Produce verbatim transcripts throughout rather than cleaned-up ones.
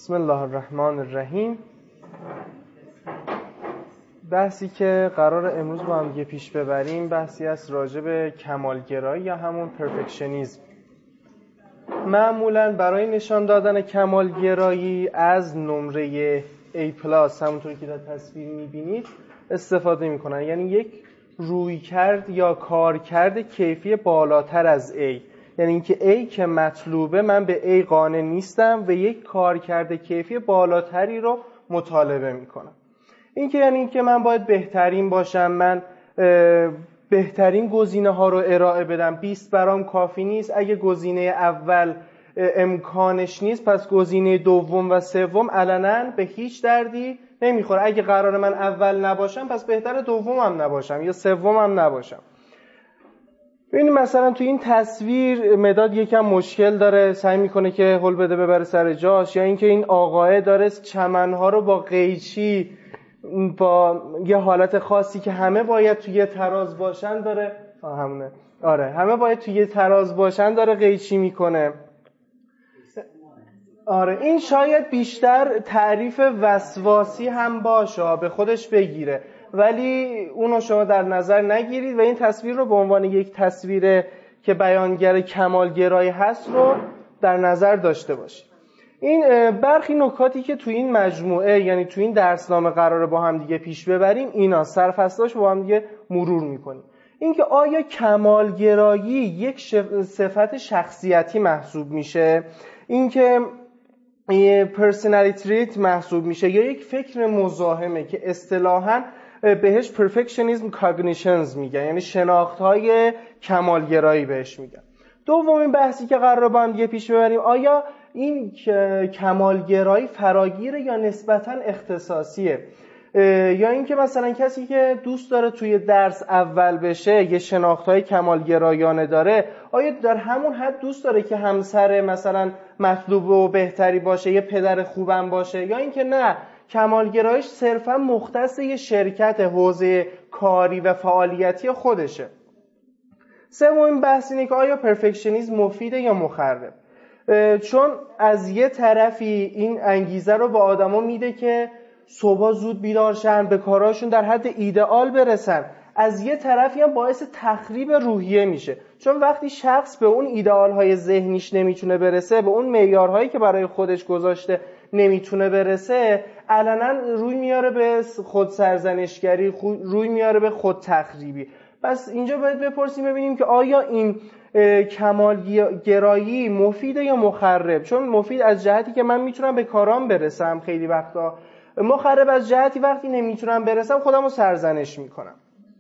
بسم الله الرحمن الرحیم. بحثی که قرار امروز با هم دیگه پیش ببریم بحثی است راجع به کمالگرایی یا همون پرفکشنیسم. معمولاً برای نشان دادن کمالگرایی از نمره A پلاس همونطور که در تصویر می‌بینید استفاده می‌کنن، یعنی یک رویکرد یا کارکرد کیفی بالاتر از A، یعنی اینکه A که مطلوبه من به A قانع نیستم و یک کارکرد کیفی بالاتری رو مطالبه می‌کنم. این که یعنی اینکه من باید بهترین باشم، من بهترین گزینه‌ها رو ارائه بدم. بیست برام کافی نیست، اگه گزینه اول امکانش نیست پس گزینه دوم و سوم علنا به هیچ دردی نمیخوره. اگه قرار من اول نباشم پس بهتر دومم نباشم یا سومم نباشم. ببینید مثلا تو این تصویر مداد یکم مشکل داره، سعی میکنه که هل بده ببره سر جاش، یا اینکه این آقاه داره چمنها رو با قیچی با یه حالت خاصی که همه باید توی یه تراز باشن داره آه همونه آره همه باید توی یه تراز باشن داره قیچی میکنه. آره این شاید بیشتر تعریف وسواسی هم باشه، به خودش بگیره، ولی اونو شما در نظر نگیرید و این تصویر رو به عنوان یک تصویر که بیانگر کمالگرایی هست رو در نظر داشته باشید. این برخی نکاتی که تو این مجموعه یعنی تو این درسنامه قراره با هم دیگه پیش ببریم اینا سرفصلاش با هم دیگه مرور میکنیم. اینکه آیا کمالگرایی یک صفت شخصیتی محسوب میشه، اینکه پرسونالیتی تریت محسوب میشه، یا یک فکر مزاحمه که اصطلاحاً بهش پرفکشنیسم کاگنیشنز میگن، یعنی شناخت‌های کمالگرایی بهش میگن. دومین بحثی که قراره با هم دیگه پیش ببریم، آیا این کمالگرایی فراگیره یا نسبتاً اختصاصیه، یا اینکه مثلا کسی که دوست داره توی درس اول بشه یه شناخت‌های کمالگرایانه داره، آیا در همون حد دوست داره که همسر مثلا مطلوب و بهتری باشه، یه پدر خوبم باشه، یا اینکه نه کمالگرایش صرفاً مختص یه شرکت حوزه کاری و فعالیتی خودشه. سومین بحث اینه که آیا پرفکشنیسم مفیده یا مخرب، چون از یه طرفی این انگیزه رو به آدما میده که صبح زود بیدار شن، به کاراشون در حد ایدئال برسن، از یه طرفی هم باعث تخریب روحیه میشه، چون وقتی شخص به اون ایدئال‌های ذهنیش نمیتونه برسه، به اون معیارهایی که برای خودش گذاشته نمیتونه برسه، علنا روی میاره به خود سرزنشگری، روی میاره به خود تخریبی. پس اینجا باید بپرسیم ببینیم که آیا این کمالگرایی مفیده یا مخرب. چون مفید از جهتی که من میتونم به کارام برسم خیلی وقتا، مخرب از جهتی وقتی نمیتونم برسم خودم رو سرزنش میکنم.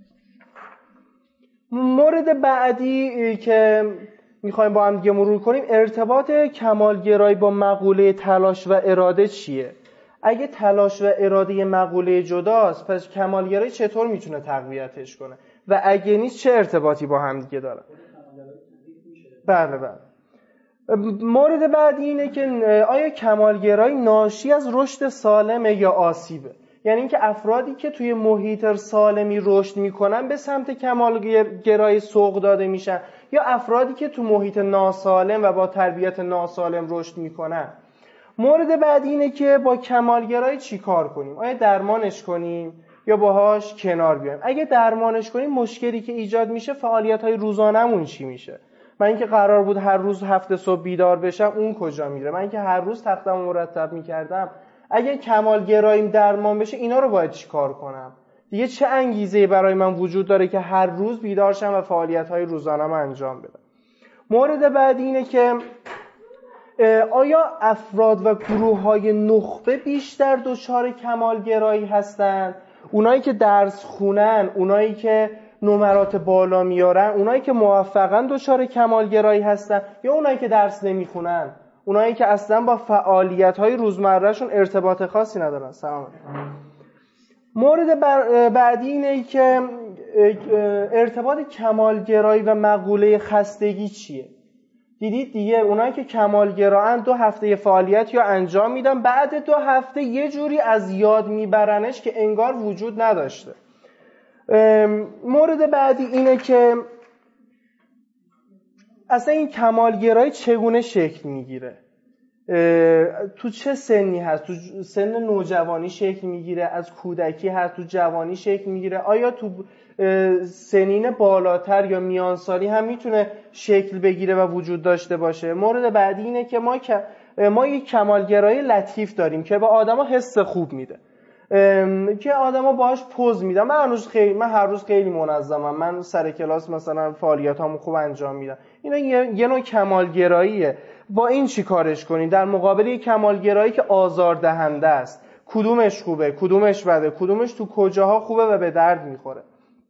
مورد بعدی که میخوایم با هم دیگه مرور کنیم، ارتباط کمالگرایی با مقوله تلاش و اراده چیه؟ اگه تلاش و اراده مقوله جداست پس کمالگرایی چطور میتونه تقویتش کنه و اگه نیست چه ارتباطی با هم دیگه داره؟ بله بله. مورد بعدی اینه که آیا کمالگرایی ناشی از رشد سالمه یا آسیبه؟ یعنی اینکه افرادی که توی محیط سالمی رشد میکنن به سمت کمالگرایی سوق داده میشن، یا افرادی که تو محیط ناسالم و با تربیت ناسالم رشد میکنن. مورد بعدی اینه که با کمالگرایی چی کار کنیم؟ آیا درمانش کنیم یا باهاش کنار بیایم؟ اگه درمانش کنیم مشکلی که ایجاد میشه فعالیت‌های روزانه‌مون چی میشه؟ من اینکه قرار بود هر روز هفت صبح بیدار بشم اون کجا میره؟ من اینکه هر روز تختمو مرتب میکردم، اگه کمالگراییم درمان بشه اینا رو باید چی کار کنم؟ دیگه چه انگیزه‌ای برای من وجود داره که هر روز بیدار شم و فعالیت‌های روزانه‌مو انجام بدم؟ مورد بعدی اینه که آیا افراد و گروه‌های نخبه بیشتر دچار کمالگرایی هستن؟ اونایی که درس خونن، اونایی که نمرات بالا میارن، اونایی که موفقن دچار کمالگرایی هستن، یا اونایی که درس نمیخونن، اونایی که اصلا با فعالیت‌های روزمرهشون ارتباط خاصی ندارن؟ سلام. مورد بعدی اینه که ارتباط کمالگرایی و مقوله خستگی چیه؟ دیدید دیگه اونایی که کمالگرایان دو هفته فعالیت یا انجام میدن، بعد دو هفته یه جوری از یاد میبرنش که انگار وجود نداشته. مورد بعدی اینه که اصلا این کمالگرایی چگونه شکل میگیره؟ تو چه سنی هست؟ تو سن نوجوانی شکل میگیره، از کودکی هست، تو جوانی شکل میگیره، آیا تو سنین بالاتر یا میانسالی هم میتونه شکل بگیره و وجود داشته باشه؟ مورد بعدی اینه که ما ما یک کمالگرایی لطیف داریم که به آدما حس خوب میده، که آدما باهاش پوز میدن. من هنوز خیلی من هر روز خیلی منظمم، من سر کلاس مثلا فعالیتامو خوب انجام میدم. اینا یه, یه نوع کمالگراییه. با این چی کارش کنین در مقابل یک کمالگرایی که آزاردهنده است؟ کدومش خوبه، کدومش بده، کدومش تو کجاها خوبه و به درد میخوره؟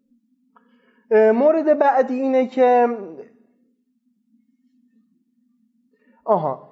مورد بعدی اینه که آها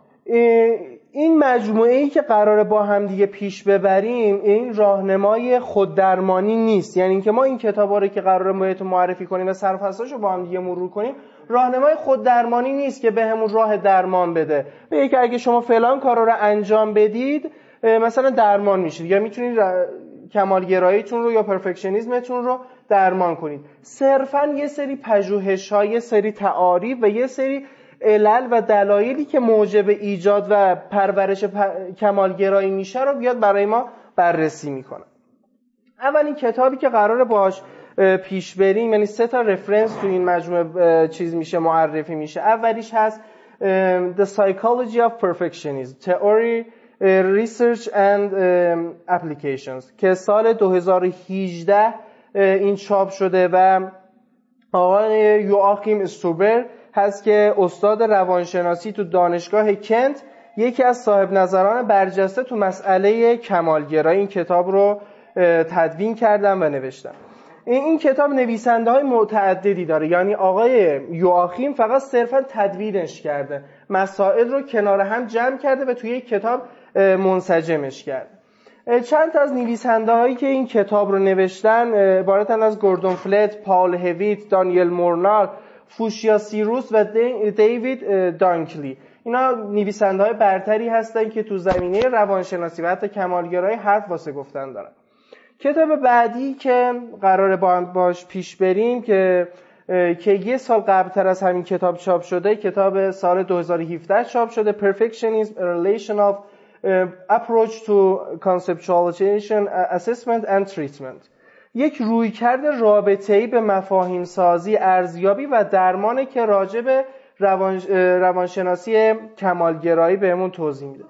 این مجموعه‌ای که قراره با هم دیگه پیش ببریم این راهنمای خوددرمانی نیست. یعنی اینکه ما این کتابا رو که قراره بهتون معرفی کنیم و سرفصلاشو با هم دیگه مرور کنیم راهنمای خوددرمانی نیست که بهمون راه درمان بده، بگه که اگه شما فلان کارا رو انجام بدید مثلا درمان میشید یا میتونید کمالگراییتون رو یا پرفکشنیسمتون رو درمان کنید. صرفاً یه سری پژوهش‌ها، یه سری تعاریف و یه سری علل و دلایلی که موجب ایجاد و پرورش پر... کمالگرایی میشه رو بیاد برای ما بررسی میکنه. اولین کتابی که قراره باهاش پیش بریم، یعنی سه تا رفرنس تو این مجموعه چیز میشه معرفی میشه. اولیش هست The Psychology of Perfectionism Theory, Research and Applications که سال دو هزار و هجده این چاپ شده و آقای یواخیم استوبر هست که استاد روانشناسی تو دانشگاه کنت، یکی از صاحب نظران برجسته تو مسئله کمالگرایی، این کتاب رو تدوین کردن و نوشتن. این کتاب نویسنده های متعددی داره، یعنی آقای یواخیم فقط صرفا تدوینش کرده، مسائل رو کنار هم جمع کرده و توی یک کتاب منسجمش کرده. چند تا از نویسنده هایی که این کتاب رو نوشتن عبارتن از گوردون فلت، پاول هویت، دانیل مورنار، فوشیا سیروس و دیوید دانکلی. اینا نویسنده های برتری هستن که تو زمینه روانشناسی و حتی کمالگرایی حرف واسه گفتن دارن. کتاب بعدی که قراره با هم باش پیش بریم که که یه سال قبلتر از همین کتاب چاپ شده، کتاب سال دو هزار و هفده چاپ شده، Perfectionism: A Relation of uh, Approach to Conceptualization, Assessment and Treatment. یک رویکرد رابطه‌ای به مفاهیم سازی، ارزیابی و درمانه که راجع به روان روانشناسی کمالگرایی بهمون توضیح میده.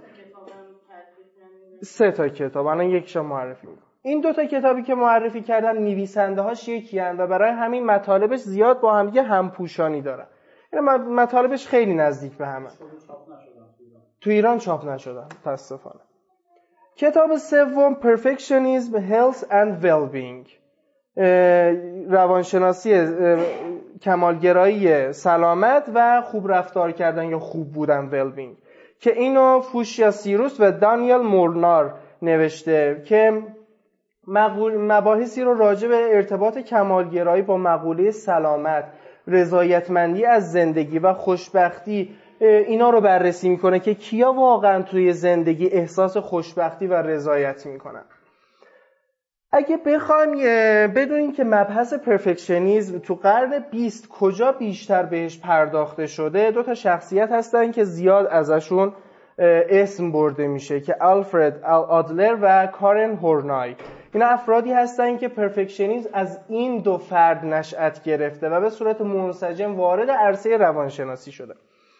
سه تا کتاب، الان یکشو معرفی میکنم. این دو تا کتابی که معرفی کردن نویسنده هاش یکی هستند و برای همین مطالبش زیاد با هم دیگه همپوشانی دارن. یعنی مطالبش خیلی نزدیک به همه. تو ایران چاپ نشدن متاسفانه. کتاب سوم Perfectionism, Health and Well-being، روانشناسی کمالگرایی سلامت و خوب رفتار کردن یا خوب بودن well-being، که اینو فوشیا سیروس و دانیل مورنار نوشته که مباحثی رو راجع به ارتباط کمالگرایی با مقوله سلامت، رضایتمندی از زندگی و خوشبختی اینا رو بررسی میکنه که کیا واقعا توی زندگی احساس خوشبختی و رضایت میکنن. اگه بخوایم بدونیم که مبحث پرفکشنیسم تو قرن بیست کجا بیشتر بهش پرداخته شده، دو تا شخصیت هستن که زیاد ازشون اسم برده میشه که آلفرد آدلر و کارن هورنای. اینا افرادی هستن که پرفکشنیسم از این دو فرد نشأت گرفته و به صورت منسجم وارد عرصه روانشناسی شده.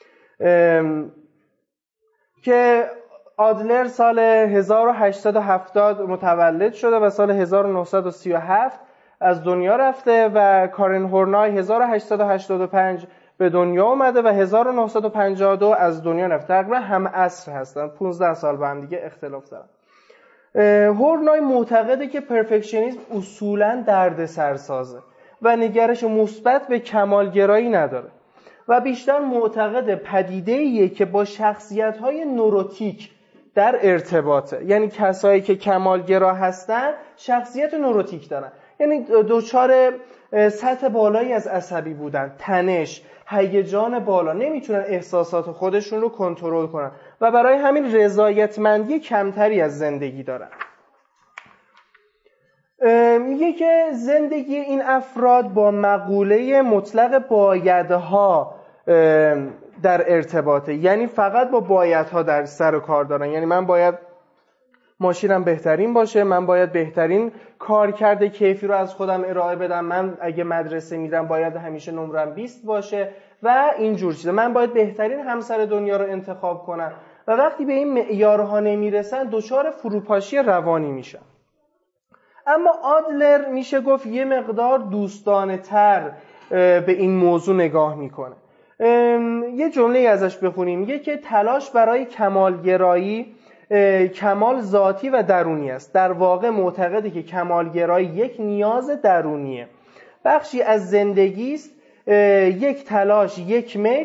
که آدلر سال هزار و هشتصد و هفتاد متولد شده و سال هزار و نهصد و سی و هفت از دنیا رفته و کارن هورنای هزار و هشتصد و هشتاد و پنج به دنیا اومده و هزار و نهصد و پنجاه و دو از دنیا رفته. تقریبا هم عصر هستن، پانزده سال با هم دیگه اختلاف دارن. هورنای معتقده که پرفکشنیسم اصولاً دردسرسازه و نگرش مثبت به کمالگرایی نداره و بیشتر معتقد پدیده‌ایه که با شخصیت‌های نوروتیک در ارتباطه. یعنی کسایی که کمالگرا هستن شخصیت نوروتیک دارن، یعنی دوچار سطح بالایی از عصبی بودن، تنش، هیجان بالا، نمیتونن احساسات خودشون رو کنترل کنن و برای همین رضایتمندی کمتری از زندگی دارن. میگه که زندگی این افراد با مقوله مطلق بایدها در ارتباطه، یعنی فقط با بایدها در سر و کار دارن. یعنی من باید ماشینم بهترین باشه، من باید بهترین کارکرد کیفی رو از خودم ارائه بدم، من اگه مدرسه میرم باید همیشه نمرم بیست باشه و اینجور چیزا، من باید بهترین همسر دنیا رو انتخاب کنم و وقتی به این معیارها نمیرسن دچار فروپاشی روانی میشن. اما آدلر میشه گفت یه مقدار دوستانه تر به این موضوع نگاه میکنه. یه جمله ازش بخونیم، میگه که تلاش برای کمالگرایی کمال ذاتی و درونی است. در واقع معتقده که کمالگرایی یک نیاز درونیه، بخشی از زندگی است، یک تلاش، یک میل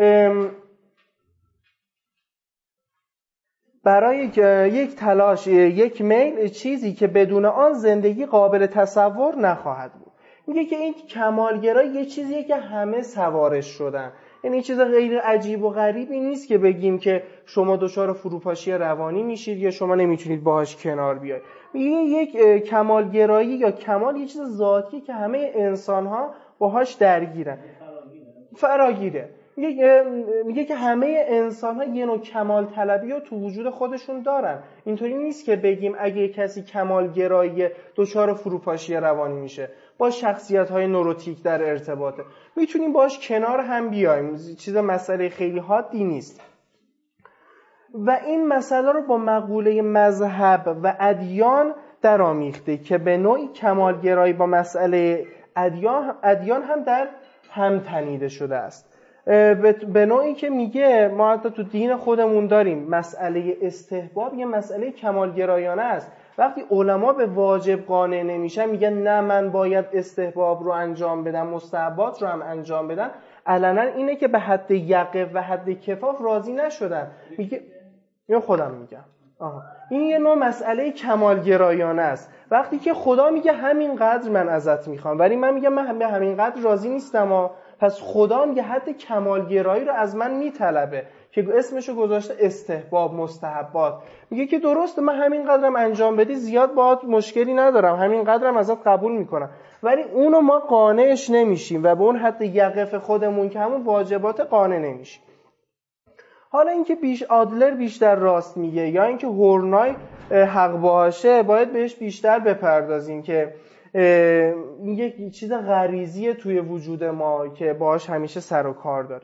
برای یک تلاش، یک میل، چیزی که بدون آن زندگی قابل تصور نخواهد بود. میگه که این کمالگرایی یه چیزیه که همه سوارش شدن، یعنی این چیز غیر عجیب و غریبی نیست که بگیم که شما دچار فروپاشی روانی میشید یا شما نمیتونید باهاش کنار بیاید. میگه یک کمالگرایی یا کمال یه چیز ذاتیه که همه انسان‌ها باهاش درگیرن، فراگیره. میگه میگه که همه انسان‌ها یه نوع کمال طلبی رو تو وجود خودشون دارن. اینطوری نیست که بگیم اگه کسی کمالگرایی دچار فروپاشی روانی میشه، با شخصیت‌های نوروتیک در ارتباطه، میتونیم باش کنار هم بیایم، چیز مسئله خیلی حادی نیست. و این مسئله رو با مقوله مذهب و ادیان درآمیخته که به نوعی کمالگرایی با مسئله ادیان ادیان هم در هم تنیده شده است. به نوعی که میگه ما حتی تو دین خودمون داریم مسئله استحباب یه مسئله کمالگرایانه است. وقتی علما به واجب قانع نمیشن، میگن نه من باید استحباب رو انجام بدم، مستحبات رو هم انجام بدم، علنا اینه که به حد یقه و حد کفاف راضی نشدن. میگه یا خودم میگم آها این یه نوع مسئله کمالگرایانه است. وقتی که خدا میگه همینقدر من ازت میخوام، ولی من میگم من به همینقدر راضی نیستم، و پس خدا میگه حد کمالگرایی رو از من میطلبه که اسمشو گذاشته استحباب، مستحبات. میگه که درسته من همینقدرم انجام بدی زیاد باهات مشکلی ندارم، همینقدرم ازت قبول میکنم، ولی اونو ما قانعش نمیشیم و به اون حد یقف خودمون که همون واجبات قانع نمیشیم. حالا اینکه بیش آدلر بیشتر راست میگه یا اینکه هورنای حق باشه، باید بهش بیشتر بپردازیم که این یک چیز غریزیه توی وجود ما که باهاش همیشه سر و کار داریم.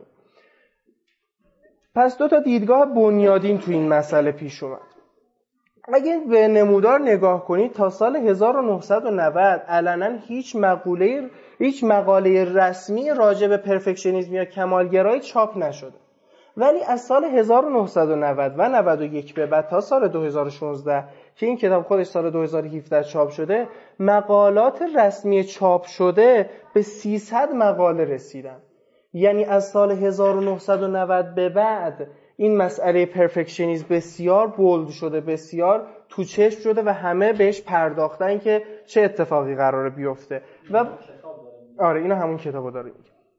پس دو تا دیدگاه بنیادین تو این مسئله پیش اومد. اگه به نمودار نگاه کنید تا سال هزار و نهصد و نود علنا هیچ مقوله هیچ مقاله رسمی راجع به پرفکشنیسم یا کمالگرایی چاپ نشده، ولی از سال هزار و نهصد و نود و نود و یک به بعد تا سال دو هزار و شانزده که این کتاب خودش سال دو هزار و هفده چاپ شده، مقالات رسمی چاپ شده به سیصد مقاله رسیدن. یعنی از سال هزار و نهصد و نود به بعد این مسئله پرفکشنیسم بسیار بولد شده، بسیار تو چشم شده و همه بهش پرداختن که چه اتفاقی قراره بیفته. و آره اینا همون کتابو داره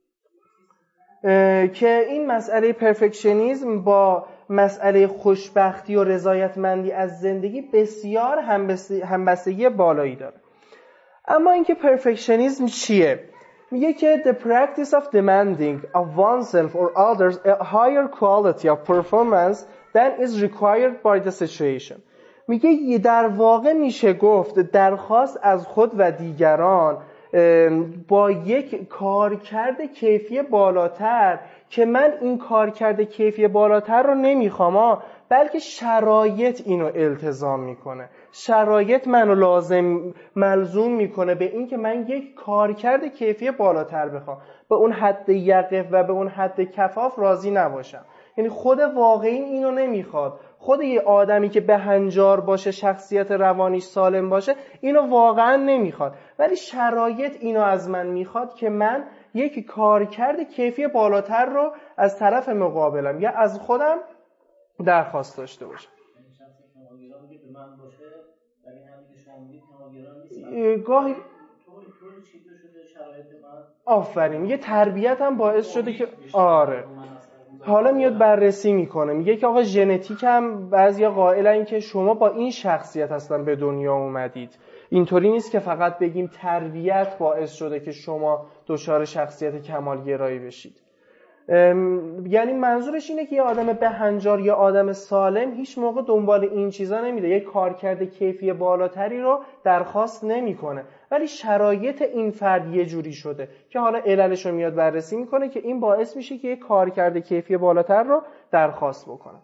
که این مسئله پرفکشنیسم با مسئله خوشبختی و رضایتمندی از زندگی بسیار همبستگی بالایی داره. اما اینکه پرفکشنیسم چیه؟ میگه که the practice of demanding of oneself or others a higher quality of performance than is required by the situation. میگه در واقع میشه گفت درخواست از خود و دیگران با یک کارکرد کیفی بالاتر که من این کارکرد کیفی بالاتر رو نمیخوام، بلکه شرایط اینو التزام میکنه، شرایط منو لازم ملزوم میکنه به این که من یک کارکرد کیفی بالاتر بخوام، به اون حد یقف و به اون حد کفاف راضی نباشم. یعنی خود واقعی اینو نمیخواد. خود یه آدمی که بهنجار باشه، شخصیت روانیش سالم باشه، اینو واقعا نمیخواد، ولی شرایط اینو از من میخواد که من یک کارکرد کیفی بالاتر رو از طرف مقابلم یا از خودم درخواست داشته باشم. گاهی آفرین یه تربیت هم باعث شده که آره حالا میاد بررسی میکنه، میگه که آقا ژنتیک هم بعضیا قائلن که شما با این شخصیت اصلا به دنیا اومدید. اینطوری نیست که فقط بگیم تربیت باعث شده که شما دچار شخصیت کمالگرایی بشید. یعنی منظورش اینه که یه آدم بهنجار یا آدم سالم هیچ موقع دنبال این چیزا نمیره، یه کارکرد کیفی بالاتری رو درخواست نمیکنه، ولی شرایط این فرد یه جوری شده که حالا عللش رو میاد بررسی میکنه که این باعث میشه که یه کارکرد کیفی بالاتر رو درخواست بکنه.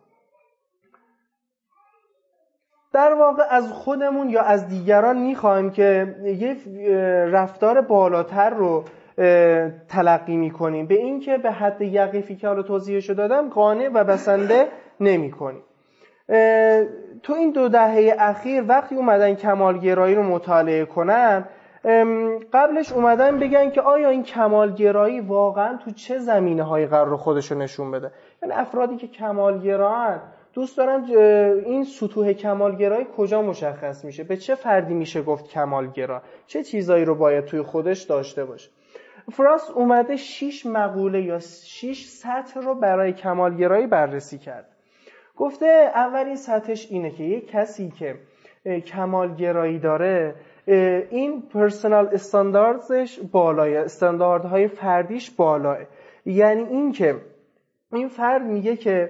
در واقع از خودمون یا از دیگران میخوایم که یه رفتار بالاتر رو تلقی میکنیم، به این که به حد یقیفی که حالا توضیحشو دادم قانع و بسنده نمی کنیم. تو این دو دهه اخیر وقتی اومدن کمالگرایی رو مطالعه کنن، قبلش اومدن بگن که آیا این کمالگرایی واقعا تو چه زمینه هایی قرار خودشو نشون بده. یعنی افرادی که کمالگران دوست دارن این سطوح کمالگرایی کجا مشخص میشه، به چه فردی میشه گفت کمالگرا، چه چیزایی رو باید توی خودش داشته باشه. فراست اومده شش مقوله یا شش سطح رو برای کمالگرایی بررسی کرد. گفته اولین سطحش اینه که یک کسی که کمالگرایی داره این پرسونال استانداردش بالاه، استانداردهای فردیش بالاه. یعنی این که این فرد میگه که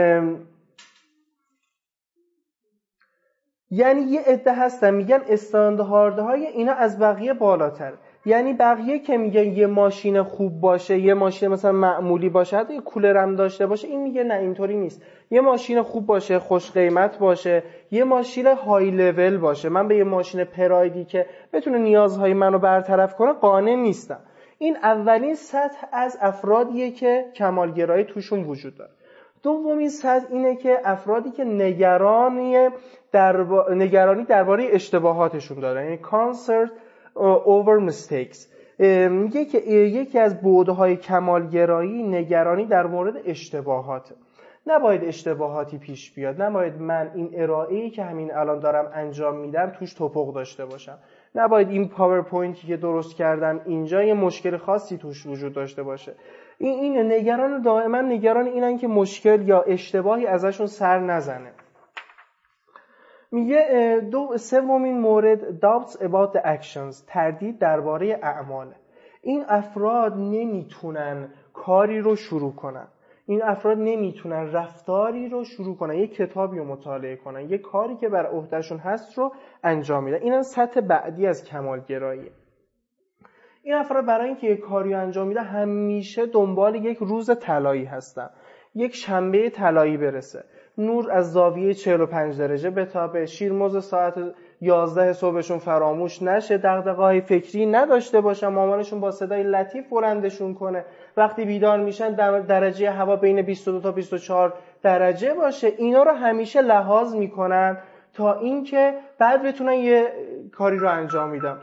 یعنی یه عده هستن میگن استانداردهای اینا از بقیه بالاتر. یعنی بقیه که میگن یه ماشین خوب باشه، یه ماشین مثلا معمولی باشه، حتی یه کولر هم داشته باشه، این میگه نه اینطوری نیست. یه ماشین خوب باشه، خوش قیمت باشه، یه ماشین های لول باشه، من به یه ماشین پرایدی که بتونه نیازهای منو برطرف کنه قانع نیستم. این اولین سطح از افرادیه که کمالگرایی توشون وجود داره. دومین سطح اینه که افرادی که نگرانی درباره نگرانی درباره اشتباهاتشون داره، یعنی concern over mistakes. میگه که یکی از بعدهای کمالگرایی نگرانی در مورد اشتباهاته. نباید اشتباهاتی پیش بیاد، نباید من این ارائه‌ای که همین الان دارم انجام میدم توش توپق داشته باشم، نباید این پاورپوینتی که درست کردم اینجا یه مشکل خاصی توش وجود داشته باشه. این این نگران دائما نگران اینن که مشکل یا اشتباهی ازشون سر نزنه. میگه دو سومین مورد doubts about the actions، تردید درباره اعمال. این افراد نمیتونن کاری رو شروع کنن، این افراد نمیتونن رفتاری رو شروع کنن، یک کتابی رو مطالعه کنن، یک کاری که بر عهدهشون هست رو انجام میدن. این سطح بعدی از کمالگراییه. این افراد برای اینکه یک کاری رو انجام میدن همیشه دنبال یک روز طلایی هستن، یک شنبه طلایی برسه، نور از زاویه چهل و پنج درجه بتابه، شیرموز ساعت یازده صبحشون فراموش نشه، دغدغه‌های فکری نداشته باشن، مامانشون با صدای لطیف بلندشون کنه، وقتی بیدار میشن درجه هوا بین بیست و دو تا بیست و چهار درجه باشه. اینا رو همیشه لحاظ میکنن تا اینکه بعد بتونن یه کاری رو انجام میدن.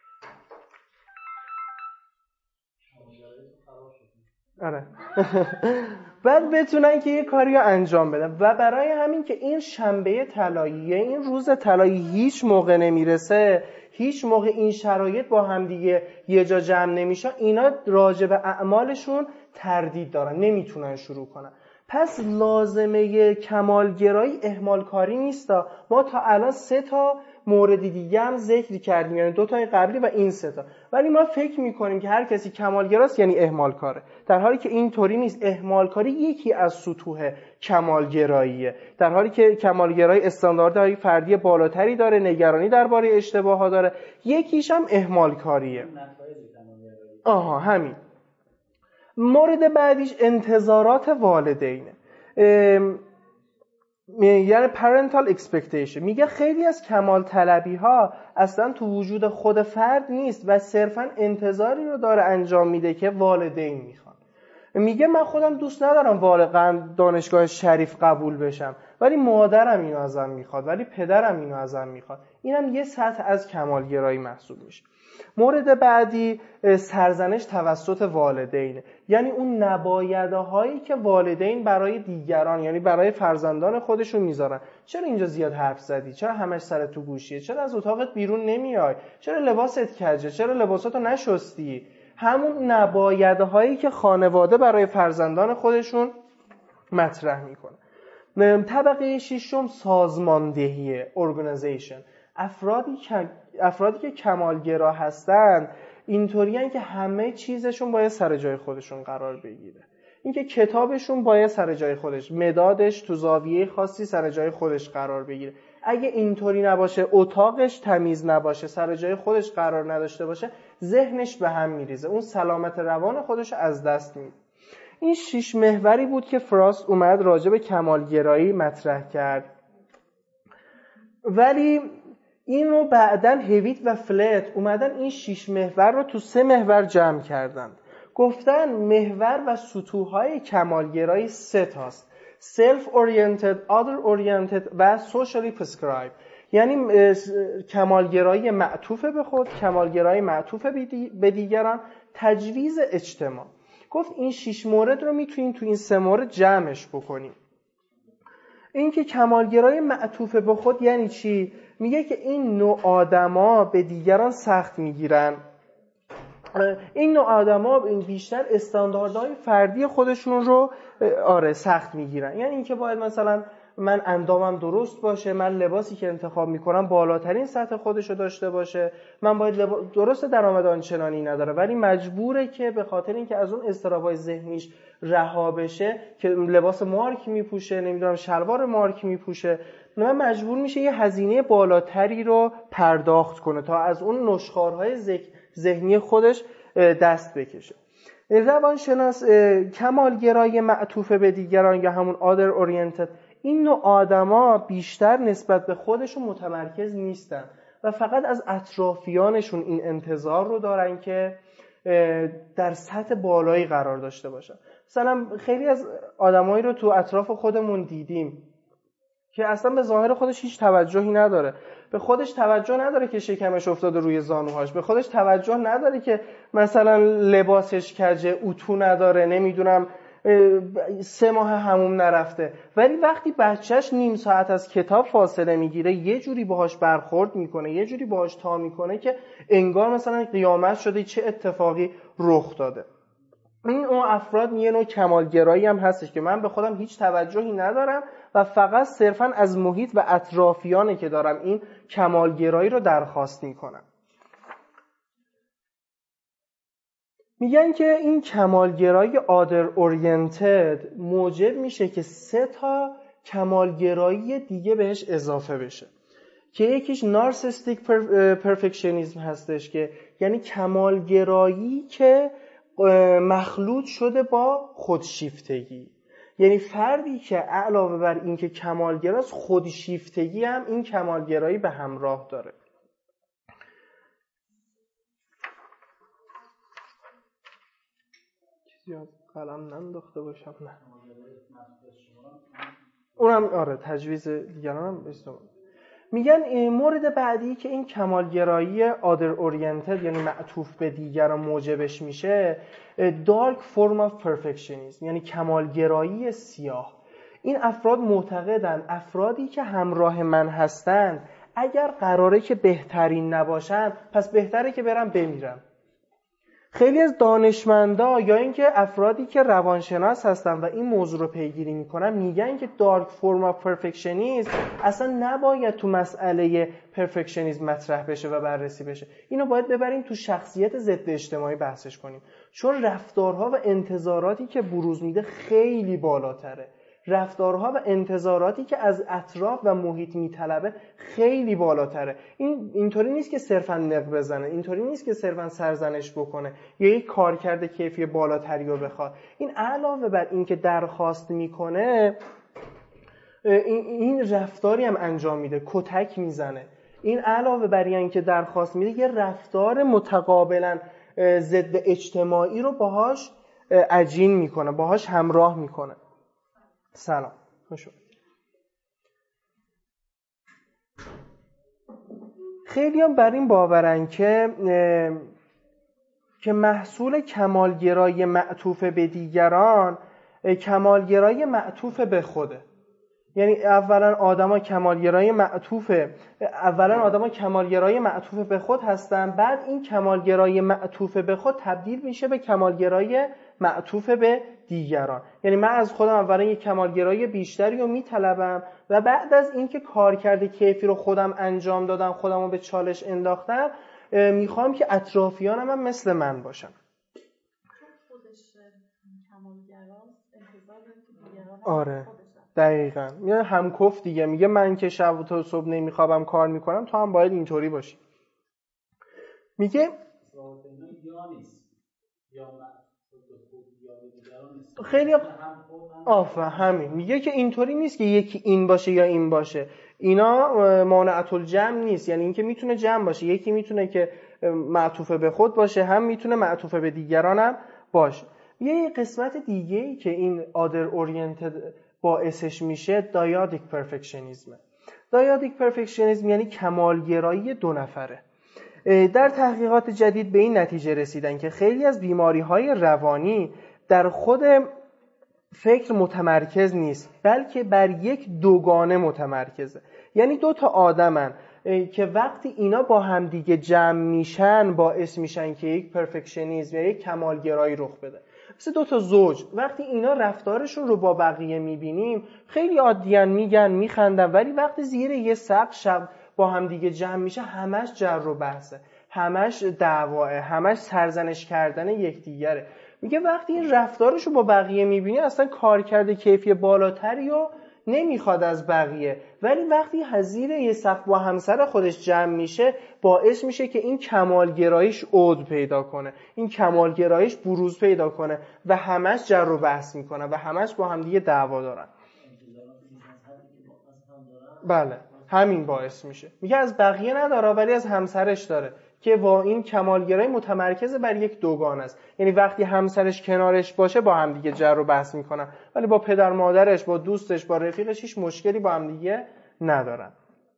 آره بعد بتونن که یه کاری رو انجام بدن. و برای همین که این شنبه طلایی، این روز طلایی هیچ موقع نمیرسه، هیچ موقع این شرایط با هم دیگه یه جا جمع نمیشه، اینا راجع به اعمالشون تردید دارن، نمیتونن شروع کنن. پس لازمه کمالگرایی اهمال کاری نیستا. ما تا الان سه تا مورد دیگه هم ذکر کردیم، یعنی دو تای قبلی و این سه تا، ولی ما فکر میکنیم که هر کسی کمالگراست یعنی اهمال کاره، در حالی که این طوری نیست. اهمال کاری یکی از سطوح کمالگراییه، در حالی که کمالگرایی استانداردهای فردی بالاتری داره، نگرانی درباره اشتباهات داره، یکیش هم اهمال کاریه. آها همین. مورد بعدیش انتظارات والدینه، یعنی parental expectation. میگه خیلی از کمال طلبی ها اصلا تو وجود خود فرد نیست و صرفا انتظاری رو داره انجام میده که والدین میخوان. میگه من خودم دوست ندارم واقعا دانشگاه شریف قبول بشم، ولی مادرم اینو ازم میخواد، ولی پدرم اینو ازم میخواد. اینم یه سطح از کمالگرایی محسوب میشه. مورد بعدی سرزنش توسط والدین، یعنی اون نبایدهایی که والدین برای دیگران، یعنی برای فرزندان خودشون میذارن. چرا اینجا زیاد حرف زدی؟ چرا همش سرت تو گوشیه؟ چرا از اتاقت بیرون نمیای؟ چرا لباست کجه؟ چرا لباساتو نشستی؟ همون نبایدهایی که خانواده برای فرزندان خودشون مطرح میکنه. طبقه ششم سازماندهیه، organization. افرادی که افرادی که کمالگرا هستن اینطوریه که همه چیزشون باید سر جای خودشون قرار بگیره. اینکه کتابشون باید سر جای خودش، مدادش تو زاویه خاصی سر جای خودش قرار بگیره. اگه اینطوری نباشه، اتاقش تمیز نباشه، سر جای خودش قرار نداشته باشه، ذهنش به هم میریزه، اون سلامت روان خودش از دست میده. این شش محوری بود که فراست اومد راجع به کمالگرایی مطرح کرد. ولی اینو بعداً هویت و فلت اومدن این شش محور رو تو سه محور جمع کردن. گفتن محور و سطوح‌های کمالگرایی سه تاست: self oriented, other oriented و socially prescribed. یعنی کمالگرایی معطوف به خود، کمالگرایی معطوف به دیگران، تجویز اجتماع. گفت این شش مورد رو میتونیم تو این سه مورد جمعش بکنیم. این که کمالگرایی معطوف به خود یعنی چی؟ میگه که این نوع آدما به دیگران سخت میگیرن. این نوع آدما بیشتر استانداردهای فردی خودشون رو آره سخت میگیرن. یعنی اینکه باید مثلا من اندامم درست باشه، من لباسی که انتخاب میکنم بالاترین سطح خودشو داشته باشه، من باید لباس درست درآمد آنچنانی نداره ولی مجبوره که به خاطر اینکه از اون اضطرابای ذهنیش رها بشه که لباس مارک میپوشه، نمیدونم شلوار مارک میپوشه، من مجبور میشه یه هزینه بالاتری رو پرداخت کنه تا از اون نشخوارهای ذهنی خودش دست بکشه. روانشناس کمالگرای معطوف به دیگران یا همون other oriented، این نوع آدما بیشتر نسبت به خودشون متمرکز نیستن و فقط از اطرافیانشون این انتظار رو دارن که در سطح بالایی قرار داشته باشن. مثلا خیلی از آدمایی رو تو اطراف خودمون دیدیم که اصلا به ظاهر خودش هیچ توجهی نداره، به خودش توجه نداره که شکمش افتاده روی زانوهاش، به خودش توجه نداره که مثلا لباسش کجه، اتو نداره، نمیدونم سه ماه حموم نرفته، ولی وقتی بچهش نیم ساعت از کتاب فاصله میگیره یه جوری باهاش برخورد میکنه، یه جوری باهاش تا میکنه که انگار مثلا قیامت شده، چه اتفاقی رخ داده. این اون افراد یه نوع کمالگرایی هم هستش که من به خودم هیچ توجهی ندارم و فقط صرفاً از محیط و اطرافیانه که دارم این کمالگرایی رو درخواست میکنم. میگن که این کمالگرایی other oriented موجب میشه که سه تا کمالگرایی دیگه بهش اضافه بشه که یکیش نارسیستیک پرفکشنیسم هستش، که یعنی کمالگرایی که مخلوط شده با خودشیفتگی. یعنی فردی که علاوه بر این که کمالگراست، خودشیفتگی هم این کمالگرایی به همراه داره. زیاد قلم ننداخته باشم، نه اونم آره تجویز دیگران هم استفاده. میگن مورد بعدی که این کمالگرایی other oriented یعنی معطوف به دیگران موجبش میشه dark form of perfectionism، یعنی کمالگرایی سیاه. این افراد معتقدن افرادی که همراه من هستن اگر قراره که بهترین نباشن پس بهتره که برم بمیرم. خیلی از دانشمندا یا اینکه افرادی که روانشناس هستن و این موضوع رو پیگیری میکنن میگن که دارک فرم اف پرفکشنیسم اصلا نباید تو مسئله پرفکشنیسم مطرح بشه و بررسی بشه. اینو باید ببریم تو شخصیت ضد اجتماعی بحثش کنیم، چون رفتارها و انتظاراتی که بروز میده خیلی بالاتره. رفتارها و انتظاراتی که از اطراف و محیط میطلبه خیلی بالاتره. این اینطوری نیست که صرفا نق بزنه، اینطوری نیست که صرفا سرزنش بکنه یا یک کارکرد کیفی بالاتری رو بخواد. این علاوه بر این که درخواست میکنه این, این رفتاری هم انجام میده، کتک میزنه. این علاوه بر این که درخواست میده یه رفتار متقابلا ضد اجتماعی رو باهاش عجین میکنه، باهاش همراه میکنه. سلام خوش اومدید. خیلی هم بر این باورن که که محصول کمالگرایی معطوف به دیگران کمالگرایی معطوف به خوده. یعنی اولا آدما کمالگرایی معطوف اولا آدما کمالگرایی معطوف به خود هستن، بعد این کمالگرایی معطوف به خود تبدیل میشه به کمالگرایی معطوف به دیگران. یعنی من از خودم اولا یک کمالگرایی بیشتری رو میطلبم و بعد از اینکه کارکرد کیفی رو خودم انجام دادم، خودم رو به چالش انداختم، میخوام که اطرافیانم هم مثل من باشن. خودش کمالگراست آره دقیقاً میگه همکف دیگه، میگه من که شب تا صبح نمیخوابم کار میکنم، تو هم باید اینطوری باشی. میگه خیلی آفه همین میگه که اینطوری نیست که یکی این باشه یا این باشه، اینا مانعت الجمع نیست، یعنی اینکه میتونه جمع باشه، یکی میتونه که معطوف به خود باشه، هم میتونه معطوف به دیگران هم باشه. یه قسمت دیگه‌ای که این آدر اورینتد باعثش میشه دایادیک پرفکشنیسمه. دایادیک پرفکشنیسم یعنی کمالگرایی دو نفره. در تحقیقات جدید به این نتیجه رسیدن که خیلی از بیماری‌های روانی در خود فکر متمرکز نیست، بلکه بر یک دوگانه متمرکزه. یعنی دو تا آدمن که وقتی اینا با هم دیگه جمع میشن باعث میشن که یک پرفکشنیسم یا یک کمالگرایی رخ بده. مثل دو تا زوج وقتی اینا رفتارشون رو با بقیه میبینیم خیلی عادیان، میگن میخندن، ولی وقتی زیر یه سقف شب با هم دیگه جمع میشه همش جر و بحثه، همش دعواه، همش سرزنش کردن یکدیگره. میگه وقتی این رفتارشو با بقیه میبینی اصلا کارکرد کیفی بالاتری رو نمیخواد از بقیه، ولی وقتی زیر یه سقف با همسر خودش جمع میشه باعث میشه که این کمالگراییش عود پیدا کنه، این کمالگراییش بروز پیدا کنه و همش جر و بحث میکنه و همش با هم دیگه دعوا دارن. بله همین باعث میشه. میگه از بقیه نداره ولی از همسرش داره که با این کمالگرایی متمرکز بر یک دوگانه است. یعنی وقتی همسرش کنارش باشه با هم دیگه جر و بحث میکنن، ولی با پدر مادرش، با دوستش، با رفیقش هیچ مشکلی با هم دیگه ندارن.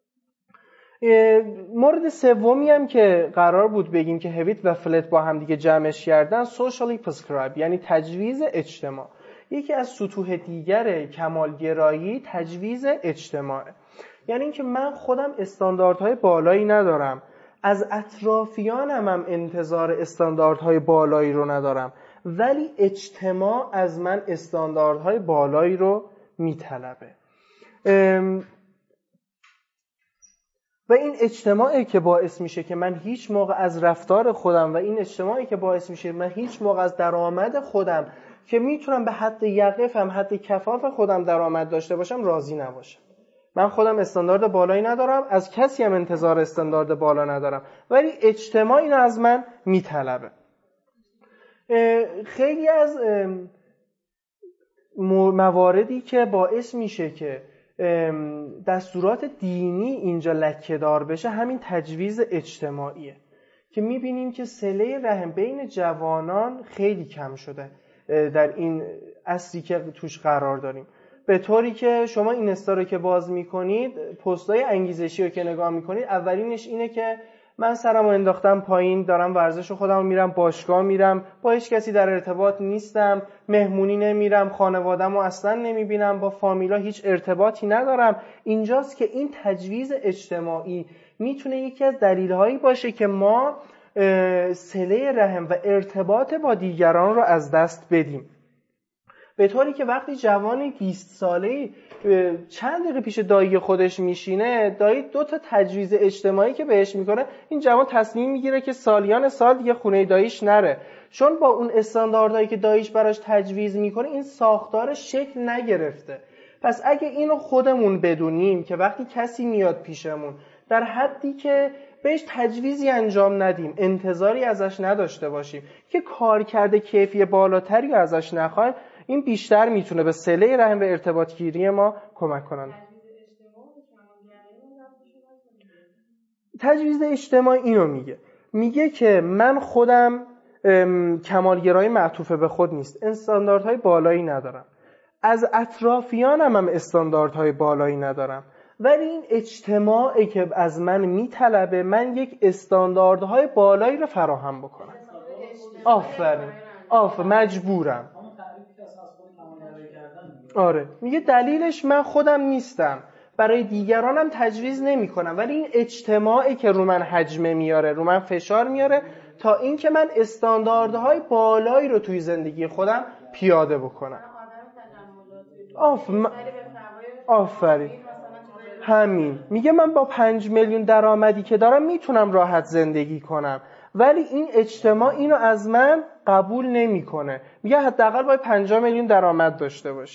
مورد سومی هم که قرار بود بگیم که هویت و فلت با هم دیگه جمعش کردن سوشالی پرسکرایب، یعنی تجویز اجتماع. یکی از سطوح دیگر کمالگرایی تجویز اجتماعه. یعنی اینکه من خودم استانداردهای بالایی ندارم، از اطرافیانم هم انتظار استانداردهای بالایی رو ندارم، ولی اجتماع از من استانداردهای بالایی رو میطلبه. و این اجتماعی که باعث میشه که من هیچ موقع از رفتار خودم و این اجتماعی که باعث میشه من هیچ موقع از درآمد خودم که میتونم به حد یقفم، حد کفاف خودم درآمد داشته باشم راضی نباشم. من خودم استاندارد بالایی ندارم، از کسی هم انتظار استاندارد بالا ندارم، ولی اجتماع اینو از من میطلبه. خیلی از مواردی که باعث میشه که دستورات دینی اینجا لکه‌دار بشه همین تجویز اجتماعیه که میبینیم که صله رحم بین جوانان خیلی کم شده در این عصری که توش قرار داریم، به طوری که شما این اینستا رو که باز میکنید، پستای انگیزشی رو که نگاه میکنید، اولینش اینه که من سرمو انداختم پایین، دارم ورزش خودم میرم، باشگاه میرم، با هیچ کسی در ارتباط نیستم، مهمونی نمیرم، خانواده‌مو اصلا نمیبینم، با فامیلا هیچ ارتباطی ندارم. اینجاست که این تجویز اجتماعی میتونه یکی از دلایلی باشه که ما صله رحم و ارتباط با دیگران رو از دست بدیم. به طوری که وقتی جوانی بیست ساله‌ای چند دقیقه پیش دایی خودش میشینه، دایی دو تا تجویز اجتماعی که بهش میکنه، این جوان تصمیم میگیره که سالیان سال دیگه خونه داییش نره، چون با اون استانداردهایی که داییش براش تجویز میکنه این ساختار شکل نگرفته. پس اگه اینو خودمون بدونیم که وقتی کسی میاد پیشمون در حدی که بهش تجویزی انجام ندیم، انتظاری ازش نداشته باشیم، که کارکرد کیفی بالاتری ازش نخوایم، این بیشتر میتونه به صله رحم و ارتباط گیری ما کمک کنن. تجویز اجتماعی اینو میگه میگه که من خودم کمالگرایی معطوف به خود نیست، استانداردهای بالایی ندارم، از اطرافیانم هم استانداردهای بالایی ندارم، ولی این اجتماعی که از من میطلبه من یک استانداردهای بالایی رو فراهم بکنم. آفرین آف مجبورم. آره میگه دلیلش من خودم نیستم، برای دیگرانم تجویز نمی کنم، ولی این اجتماعی که رو من حجمه میاره، رو من فشار میاره تا اینکه من استانداردهای بالایی رو توی زندگی خودم پیاده بکنم. آف م... آفرین همین میگه من با پنج میلیون درآمدی که دارم میتونم راحت زندگی کنم، ولی این اجتماع اینو از من قبول نمیکنه. میگه حداقل باید پنجاه میلیون درآمد داشته باشی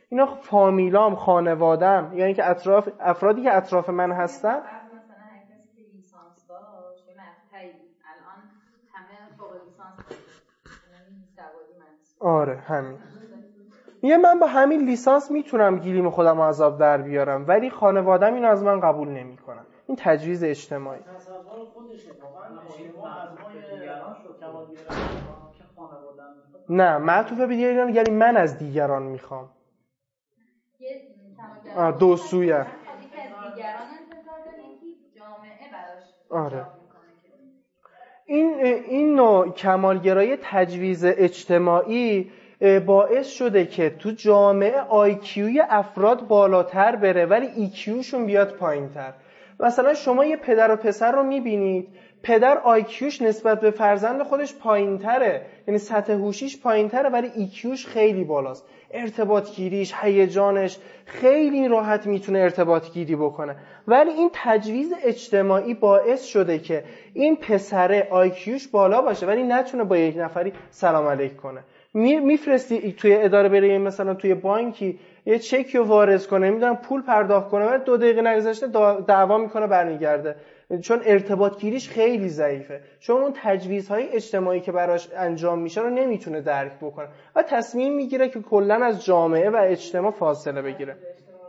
اینا فامیلام، خانوادم، یعنی که اطراف افرادی که اطراف من هستن. مثلا هر کسی که لیسانس داشت مقطعی الان همه فوق لیسانس دارن، یعنی سوادی من. آره همین. میگه من با همین لیسانس میتونم گلیم خودم از آب در بیارم، ولی خانوادم اینو از من قبول نمیکنن. این تجویز اجتماعی. تصور خودشه واقعا اجتماع از ما دیگران شد کمالگرایی که خانواده‌ام میخواد. نه، معطوف به دیگران یعنی من از دیگران میخوام. یه کمالگرایی دو سویه. یکی از دیگران انتظار داره، یکی جامعه براش. آره. این این نوع کمالگرایی تجویز اجتماعی باعث شده که تو جامعه آیکیوی افراد بالاتر بره ولی ایکیوشون بیاد پایینتر. مثلا شما یه پدر و پسر رو میبینید، پدر آیکیوش نسبت به فرزند خودش پایینتره، یعنی سطح هوشیش پایینتره ولی ایکیوش خیلی بالاست. ارتباط گیریش، هیجانش خیلی راحت میتونه ارتباط گیری بکنه، ولی این تجویز اجتماعی باعث شده که این پسره آیکیوش بالا باشه ولی نتونه با یک نفری سلام علیک کنه. میفرستی توی اداره بره، مثلا توی بانکی یه چکی رو وارد کنه، میدونم پول پرداخت کنه، ولی دو دقیقه نگذشته دعوا میکنه برمیگرده، چون ارتباط گیریش خیلی ضعیفه، چون اون تجویزهای اجتماعی که براش انجام میشه رو نمیتونه درک بکنه و تصمیم میگیره که کلا از جامعه و اجتماع فاصله بگیره.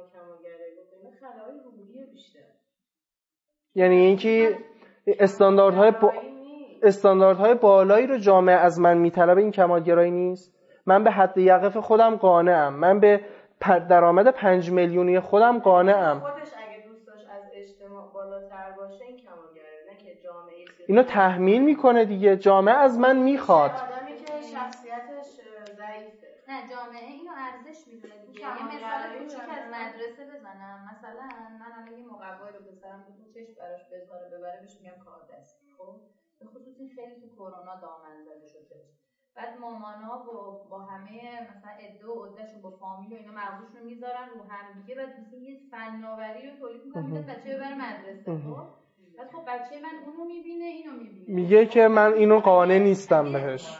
یعنی اینکه استانداردهای با... استانداردهای بالایی رو جامعه از من میطلبه، این کمالگرایی نیست. من به حد یقف خودم قانعم، من به درآمد پنج میلیونی خودم قانعم. خودش اگه دوست داشت از اجتماع بالاتر باشه این کمالگرایی، نه که جامعه اینو تحمیل میکنه دیگه. جامعه از من میخواد. آدمی که شخصیتش ضعیفه. نه، جامعه اینو ارزش میدونه دیگه. یه مثال کوچیک از مدرسه بزنم. مثلا من الان یه مقوای رو پسرم بود چشم براش بذاره ببره بهش میگم کار دست. خب به خصوص این خیلی تو کرونا دامن زده شده. بعد مامانا با با همه مثلا عده و عدهشون با فامیل و اینا مغزشون رو میذارن رو هم دیگه، بعد مثلا یه فناوری رو تولید میکنن میذارن بچه ببره مدرسه. خب بعد خب بچه من اونو میبینه اینو میبینه، میگه که من اینو قانع نیستم بهش.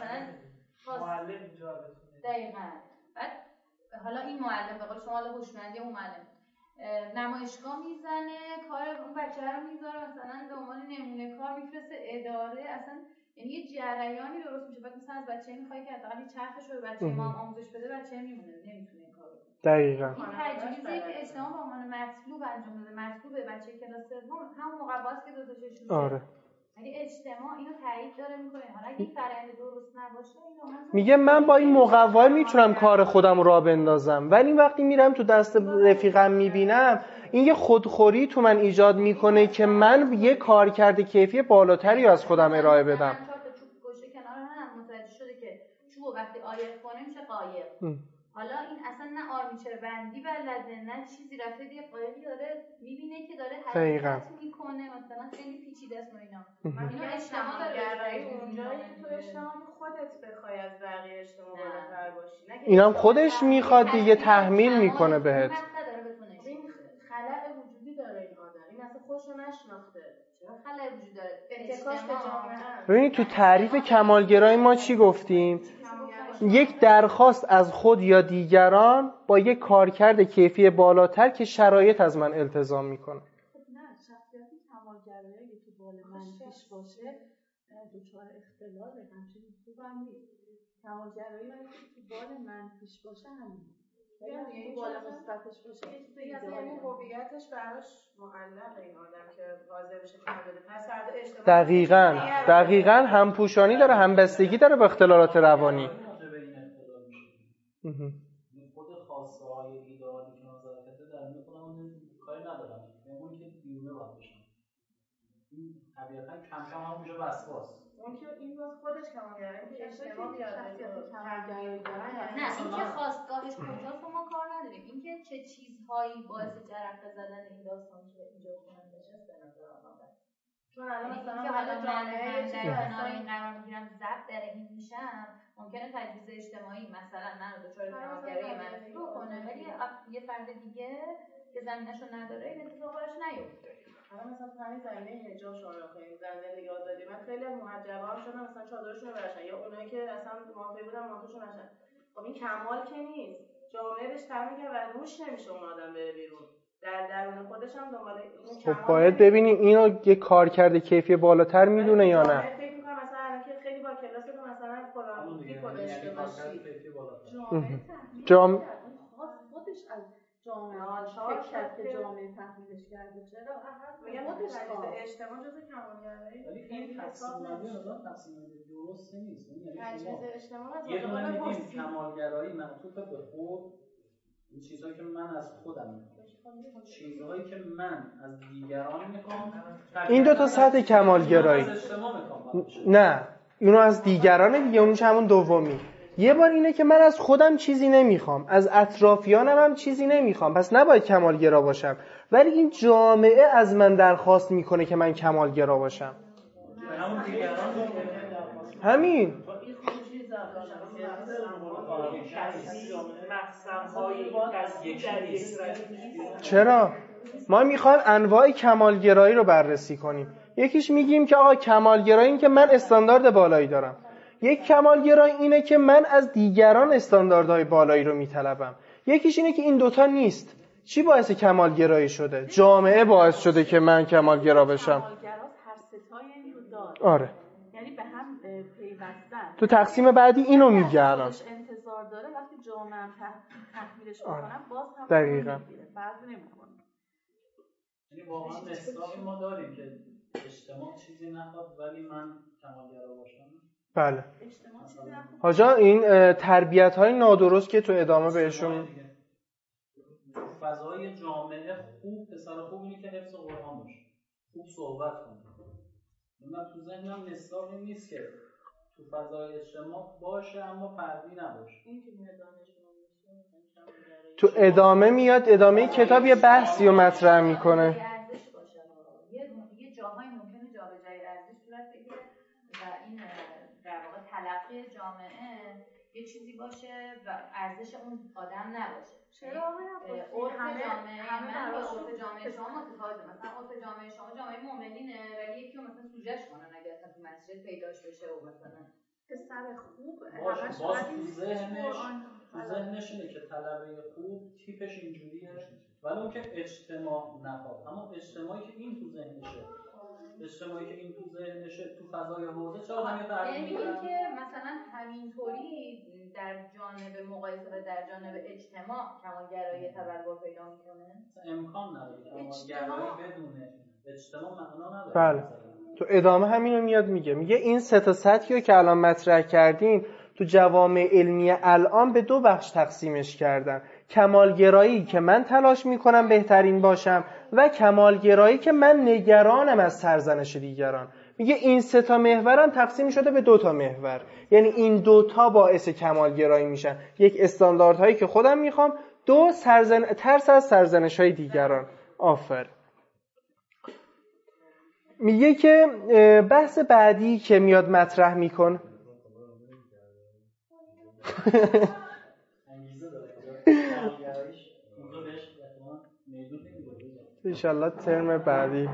معلم اینجا بتونه. دقیقاً. بعد حالا این معلم به قول شما حالا هوشمندی اون معلم نمایشگاه میزنه، کار اون بچه رو میذاره مثلا به عنوان نمونه کار میفرسته اداره، اصلا یعنی یه جریانی درست میشه. بعد مثلا از بچه میخوای که حداقل چرخش رو به بچه ما آموزش بده، بچه میمونه نمیتونه این کارو کنه. دقیقاً. این تجویزی که اجتماع به عنوان مطلوب انجام داده، مطلوب بچه کلاس سوم همون مقواست که دو تا چشم. آره. ولی اجتماع اینو تایید داره میکنه. حالا اگه این فرآیند درست نباشه اینو من میگه من با این مقوا میتونم کار خودم راه بندازم، ولی وقتی میرم تو دست رفیقم میبینم این یه خودخوری تو من ایجاد میکنه که من یه کارکرد کیفی بالاتری از خودم ارائه بدم. چوب گوشه کنار هم متوجه شده که چوب وقتی آیق کنه میشه قایق. حالا این اصلا نه آرمیچر بندی بلده نه چیزی، رفته یه قایقی داره میبینه که داره حرکت میکنه، مثلا خیلی پیچیده است و اینا. اینو اجتماع داره اونجایی که تو اجتماع خودت بخوای از بقیه اجتماع بالاتر باشی، نه که اینم خودش میخواد دیگه، تحمیل میکنه بهت. این خلأ وجودی داره این آدم، این اصلا خودشو نشناخته. چرا خلأ وجود داره؟ اتکاش به جامعه. ببینید تو تعریف کمالگرایی ما چی گفتیم؟ یک درخواست از خود یا دیگران با یک کارکرد کیفی بالاتر که شرایط از من التزام میکنه. خب نه، شخصیت کمالگرایی که تو بال من پیش باشه دچار اختلاله، همچنین خوبم نیست. کمالگرایی ولی تو بال من پیش باشه همین. یعنی تو بال مثبتش باشه یعنی هویتش براش معلقه این آدم که حاضر بشه کار بده. پس فردا اجتماع دقیقاً دقیقاً همپوشانی داره، همبستگی داره با اختلالات روانی. خود خواسته های ایدئالی که نظرکته در میون خودمون کاری ندارم، اون که بیرونه باید بشن. این طبیعتاً کم کم هم میشه وسواس. اون که این باز خودش کمالگرایی که اجتماع بیاد کمالگرایی دارن. نه این که خواستگاهش کجاست ما کار نداریم، این که چه چیزهایی باعث جرقه زدن این داستان که اینجا کننده شد به نظر آمده. چون الان مثلا که حالا جامعه در کنار این قرار میگیرم ضبط در این میشم، ممکنه تجویز اجتماعی مثلا من رو دچار کمالگرایی منفی کنه، ولی یه فرد دیگه که زمینه‌شو نداره این اتفاق براش نیفته. حالا مثلا تو همین زمینه حجاب شما کنیم زن زندگی آزادی، من خیلی از محجبا هم شدن مثلا چادرشون رو برشن، یا اونایی که اصلا موافق بودن موافقشون نشن. خب این کمال که نیست. جامعه بهش تعامل کرد و روش نمیشه اون آدم بره بیرون. در درون خودش هم دنبال اون خب باید ببینیم اینو یه کارکرد کیفی بالاتر میدونه یا نه. فکر می‌کنم مثلا الان که خیلی با کلاس تو مثلا فلان فیکو داشته باشی جامعه خودش از جامعه فکر کرد که جامعه تحمیلش کرده. چرا؟ میگم خودش اجتماع جزء کمالگرایی ولی این تصمیم‌گیری مثلا تصمیم‌گیری درست نیست. یعنی تجهیز اجتماع از یه دونه واقعا میگیم کمالگرایی معطوف به خود، این چیزهایی که من از خودم میخوام، چیزهایی که من از دیگران میخوام. این دو تا سطح کمالگرایی. نه اینو از دیگران دیگه، اونش همون دومی. یه بار اینه که من از خودم چیزی نمیخوام، از اطرافیانم هم چیزی نمیخوام، پس نباید کمالگرا باشم. ولی این جامعه از من درخواست میکنه که من کمالگرا باشم. همون دیگران همین چرا؟ ما میخوایم انواع کمالگرایی رو بررسی کنیم. یکیش میگیم که آقا کمالگرایی این که من استاندارد بالایی دارم. یک کمالگرایی اینه که من از دیگران استانداردهای بالایی رو میطلبم. یکیش اینه که این دوتا نیست. چی باعث کمالگرایی شده؟ جامعه باعث شده که من کمالگرا بشم. کمالگرا هر ستای این رو داره. آره. یعنی به هم پیوستن. تو تقسیم بعدی اینو میگه الان. انتظار داره وقتی جامعه هم تحمیلش بکنن باز هم دقیقاً فرق نمیکنه. یعنی واقعا اصلاحی ما داریم که اجتماع چیزی نخواد ولی من کمالگرا باشم. بله. حاجا این تربیت‌های نادرست که تو ادامه بهشون فضای جامعه خوب، پسر خوب اینه که حفظ قرآن باشه، خوب صحبت کنه. من تو ذهنم مصداقی نیست که تو فضای اجتماع باشه اما فردی نباشه. این که میاد دانشمند میشه تو ادامه میاد، ادامه کتاب یه بحثی رو مطرح میکنه. ارزش باشه. یه یه جاهایی ممکنه جابجایی ارزش صورت بگیره و این در واقع تلقی جامعه یه چیزی باشه و ارزش اون آدم نباشه. چرا عرف جامعه من با عرف جامعه شما متفاوته. مثلا عرف جامعه شما جامعه مؤمنینه ولی یکی مثلا سوجش کنن اگه اصلا تو مسجد پیداش بشه و مثلا پسر خوب همش باز تو ذهنش تو ذهنش اینه که طلبه خوب تیپش اینجوریه ولی اون که اجتماع نخواد. اما اجتماعی که این تو ذهنشه، اجتماعی که این تو ذهنشه تو فضای حوزه چه آدمی تعریف می‌کنه؟ یعنی که مثلا همینطوری در جانب مقایسه و در جانب اجتماع کمالگرایی تبلور پیدا می‌کنه. امکان نداره کمالگرایی بدون اجتماع معنا نداره. بله. تو ادامه همینو میاد میگه میگه این سه تا سطحی رو که الان مطرح کردیم تو جوامع علمی الان به دو بخش تقسیمش کردن. کمالگرایی که من تلاش میکنم بهترین باشم و کمالگرایی که من نگرانم از سرزنش دیگران. میگه این سه تا محورم تقسیم شده به دو تا محور. یعنی این دو تا باعث کمالگرایی میشن. یک استانداردهایی که خودم میخوام، دو سرزن... ترس از سرزنش‌های دیگران. آفر. میگه که بحث بعدی که میاد مطرح میکن انشالله ترم بعدی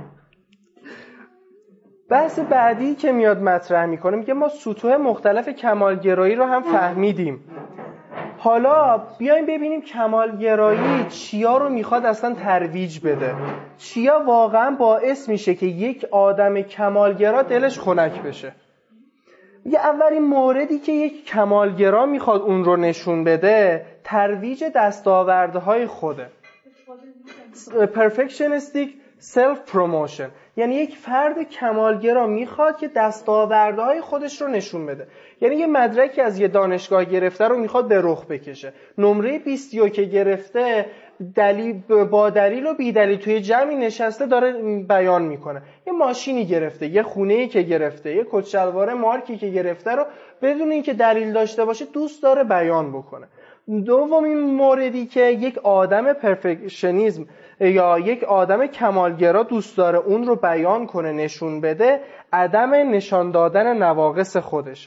بحث بعدی که میاد مطرح میکنه میگه ما سطوح مختلف کمالگرایی رو هم فهمیدیم. حالا بیایم ببینیم کمالگرایی چیا رو میخواد اصلا ترویج بده. چیا واقعا باعث میشه که یک آدم کمالگرا دلش خنک بشه. یه اولین موردی که یک کمالگرا میخواد اون رو نشون بده ترویج دستاوردهای خوده. perfectionistic self promotion. یعنی یک فرد کمالگرا میخواد که دستاوردهای خودش رو نشون بده. یعنی یه مدرکی از یه دانشگاه گرفته رو میخواد به رخ بکشه. نمره بیست که گرفته دلیل با دلیل و بی دلیل توی جمعی نشسته داره بیان میکنه. یه ماشینی گرفته، یه خونه‌ای که گرفته، یه کت شلوار مارکی که گرفته رو بدون اینکه دلیل داشته باشه دوست داره بیان بکنه. دومین موردی که یک آدم پرفکشنیسم یا یک آدم کمالگرا دوست داره اون رو بیان کنه، نشون بده، عدم نشان دادن نواقص خودشه.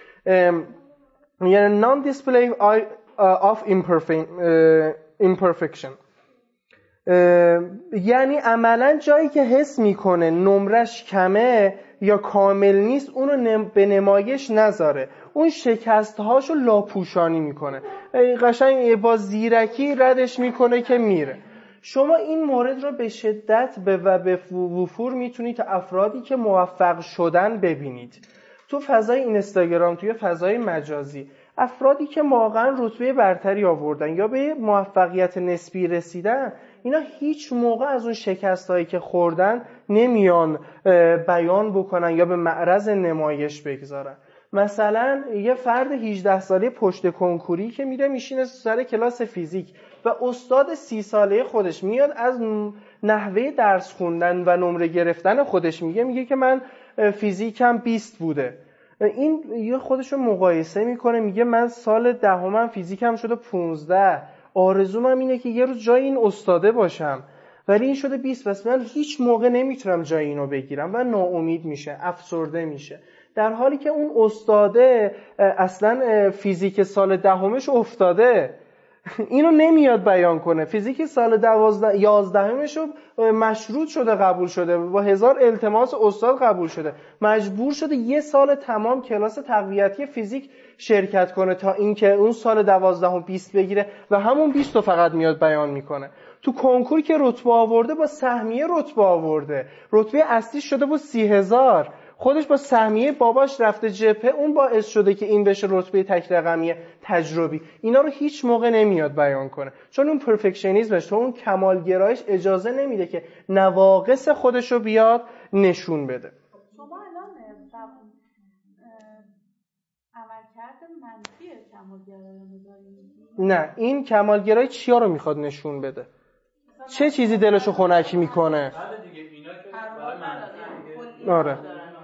یعنی non display of imperfection. یعنی عملا جایی که حس میکنه نمرش کمه یا کامل نیست اونو نم... به نمایش نذاره، اون شکستهاشو لاپوشانی میکنه، قشنگ با زیرکی ردش میکنه که میره. شما این مورد رو به شدت به و به وفور میتونید تا افرادی که موفق شدن ببینید تو فضای اینستاگرام، توی فضای مجازی، افرادی که واقعا رتبه برتری آوردن یا به موفقیت نسبی رسیدن، اینا هیچ موقع از اون شکستایی که خوردن نمیان بیان بکنن یا به معرض نمایش بگذارن. مثلا یه فرد هجده ساله پشت کنکوری که میره میشینه سر کلاس فیزیک و استاد سی ساله خودش میاد از نحوه درس خوندن و نمره گرفتن خودش میگه میگه که من فیزیکم بیست بوده. این یه خودشو مقایسه میکنه میگه من سال دهمم فیزیکم شده پونزده، آرزومم اینه که یه روز جای این استاده باشم ولی این شده بیست، بس من هیچ موقع نمیتونم جای اینو بگیرم و ناامید میشه، افسرده میشه، در حالی که اون استاده اصلا فیزیک سال دهمش افتاده، اینو نمیاد بیان کنه. فیزیک سال دوازده یازدهمش رو مشروط شده قبول شده، با هزار التماس استاد قبول شده، مجبور شده یه سال تمام کلاس تقویتی فیزیک شرکت کنه تا اینکه اون سال دوازدهم بیست بگیره و همون بیست رو فقط میاد بیان میکنه. تو کنکور که رتبه آورده با سهمیه رتبه آورده، رتبه اصلی شده بود سی هزار، خودش با سهمیه باباش رفته جبهه، اون باعث شده که این بشه رتبه تک رقمی تجربی. اینا رو هیچ موقع نمیاد بیان کنه چون اون پرفکشنیسمش، چون اون کمالگرایش اجازه نمیده که نواقص خودش رو بیاد نشون بده. شما الان عملکرد منفی کمالگرایانه دارید؟ نه، این کمالگرایی چیا رو میخواد نشون بده؟ چه چیزی دلشو خنک میکنه؟ بله دیگه اینا که برای منفی. آره.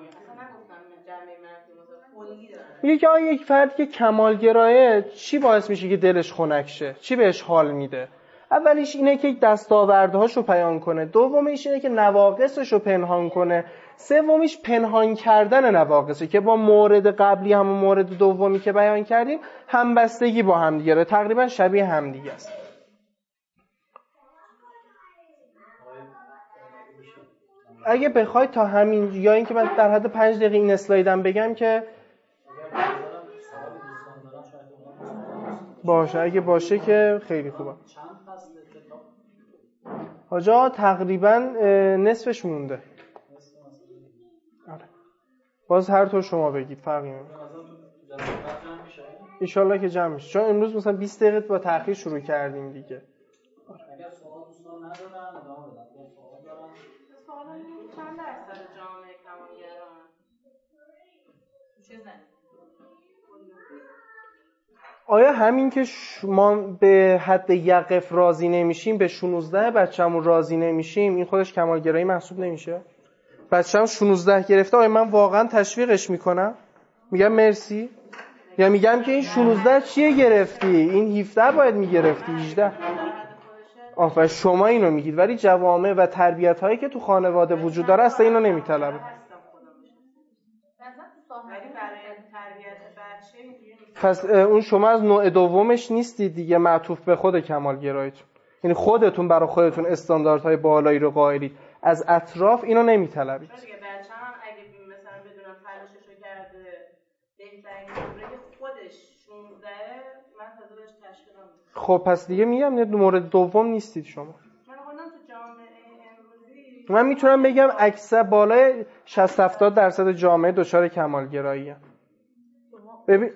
میگه که آیا یک فردی که کمالگرایه چی باعث میشه که دلش خنک شه؟ چی بهش حال میده؟ اولیش اینه که دستاوردهاشو بیان کنه، دومیش اینه که نواقصشو پنهان کنه، سومیش پنهان کردن نواقصه که با مورد قبلی همون مورد دومی که بیان کردیم همبستگی با هم دیگه، تقریبا شبیه هم دیگه است. اگه بخوای تا همین یا اینکه من در حد پنج دقیقه این اسلایدم بگم که باشه، اگه باشه که خیلی خوبه. آجا تقریبا نصفش مونده. آره. باز هر طور شما بگید فرقی نمیکنه. انشالله که جمع میشه، چون امروز مثلا بیست دقیقه با تأخیر شروع کردیم دیگه. اگر سوال دوستان ندارن ادامه بدن. سوال دارن؟ سوال چند درصد جامعه کمالگران؟ چه زنی؟ آیا همین که ما به حد یقف راضی نمیشیم به شانزده بچه‌مون راضی نمیشیم این خودش کمالگرایی محسوب نمیشه؟ بچه‌م شانزده گرفته، آیا من واقعا تشویقش میکنم؟ میگم مرسی؟ یا میگم که این شانزده چیه گرفتی؟ این هفده باید میگرفتی، هجده. آفرین، شما اینو میگید، ولی جوامع و تربیت هایی که تو خانواده وجود داره اصلا اینو نمیطلبه. پس اون شما از نوع دومش نیستید دیگه، معطوف به خود کمالگراییتون، یعنی خودتون برای خودتون استانداردهای بالایی رو قائلید، از اطراف اینو نمیطلبید. دیگه بچه‌م اگه مثلا بدونم تلاششو کرده بهترین نمره خودش شانزده، من تازه بهش تشویق می‌کنم. خب پس دیگه میگم مورد دوم نیستید شما. من خودم تو جامعه امروزی من میتونم بگم اکثر بالای شصت هفتاد درصد جامعه دچار کمالگراییه. ببین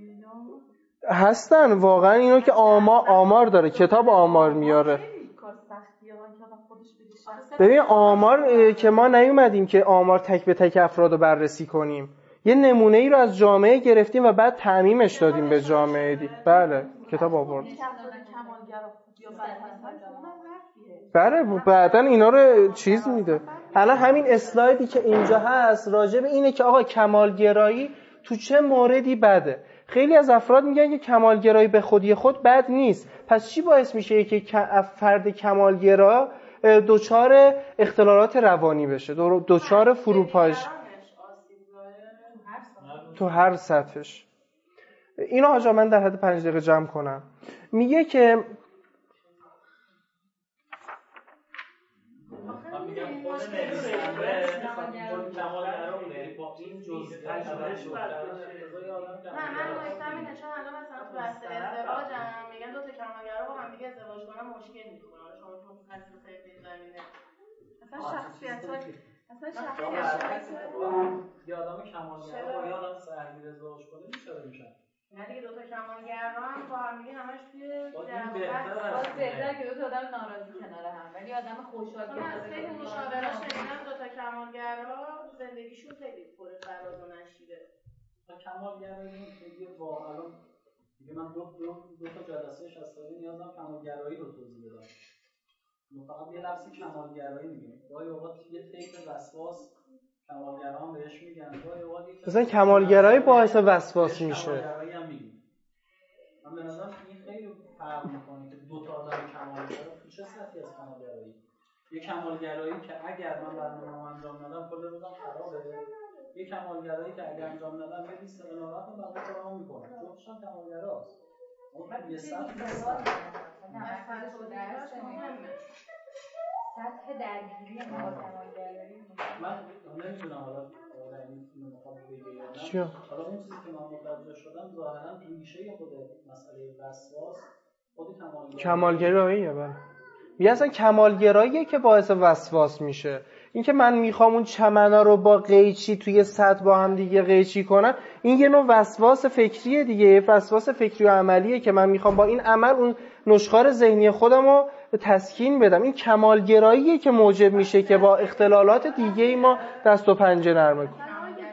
هستن واقعا، اینو که آمار آمار داره، کتاب آمار میاره. ببین آمار که ما نیومدیم که آمار تک به تک افراد رو بررسی کنیم، یه نمونه ای رو از جامعه گرفتیم و بعد تعمیمش دادیم به جامعه دی. بله کتاب آورد. بله بعداً اینا رو چیز میده. الان همین اسلایدی که اینجا هست راجع به اینه که آقا کمالگرایی تو چه موردی بده. خیلی از افراد میگن که کمالگرایی به خودی خود بد نیست، پس چی باعث میشه که فرد کمالگرا دچار اختلالات روانی بشه، دچار فروپاش تو هر سطحش؟ اینو آجا من در حد پنج دقیقه جمع کنم. میگه که من میگم خود نویسنده کمالگرا بوده، با این جزئیاتش نه من نکتم اینه چون الان مثلا تو بحث ازدواجم میگن دو تا کمالگرا با هم دیگه ازدواج کنن مشکل میخوره. شما تو متخصص این زمینه اصلا شخصیت‌های اصلا شخصیت‌های یه آدم کمالگرا با یه آدم سرگیر ازدواج کنه میشه میشن. نه دیگه دو تا کمالگرا هم با هم دیگه همش توی این بهتره باز بهتره که دو تا آدم ناراضی کنار هم ولی آدم خوشحال من از خیلی مشاوره شنیدم دو تا کمالگرا زندگیشون خیلی پر فراز و نشیبه. کمالگرایی خیلی واقعا دیگه من دو دو دو تا جلسه شصتایی نیازم کمالگرایی رو توضیح بدم. فقط یه لفظ کمالگرایی میگیم. گاهی اوقات یه تیپ وسواس کمالگرا هم بهش میگن. گاهی اوقات مثلا کمالگرایی باعث وسواس میشه. کمالگرایی هم میگیم. من به نظرم این خیلی فرق میکنه که دو تا آدم کمالگرا تو چه سطحی از کمالگرایی؟ یه کمالگرایی که اگر من برنامه‌ام انجام ندم کل روزم خرابه. یه کمالگرایی که اگر انجام ندم یه بیست دقیقه ناراحت من بقیه کارامو میکنم. جفتش هم کمالگراست. اون یه سطح نیست. سطح درگیری ما کمالگرایی من نمیدونم حالا این میخوام بگم چیه؟ حالا اون چیزی که من متوجه شدم ظاهرا ریشه خود مسئله وسواس خود کمالگرایی کمالگراییه. بله میگه اصلا کمالگراییه که باعث وسواس میشه. اینکه من میخوام اون چمنا رو با قیچی توی سطح با هم دیگه قیچی کنم، این یه نوع وسواس فکریه دیگه، وسواس فکری و عملیه که من میخوام با این عمل اون نشخوار ذهنی خودم رو تسکین بدم. این کمالگراییه که موجب میشه که با اختلالات دیگه ای ما دست و پنجه نرم کنیم.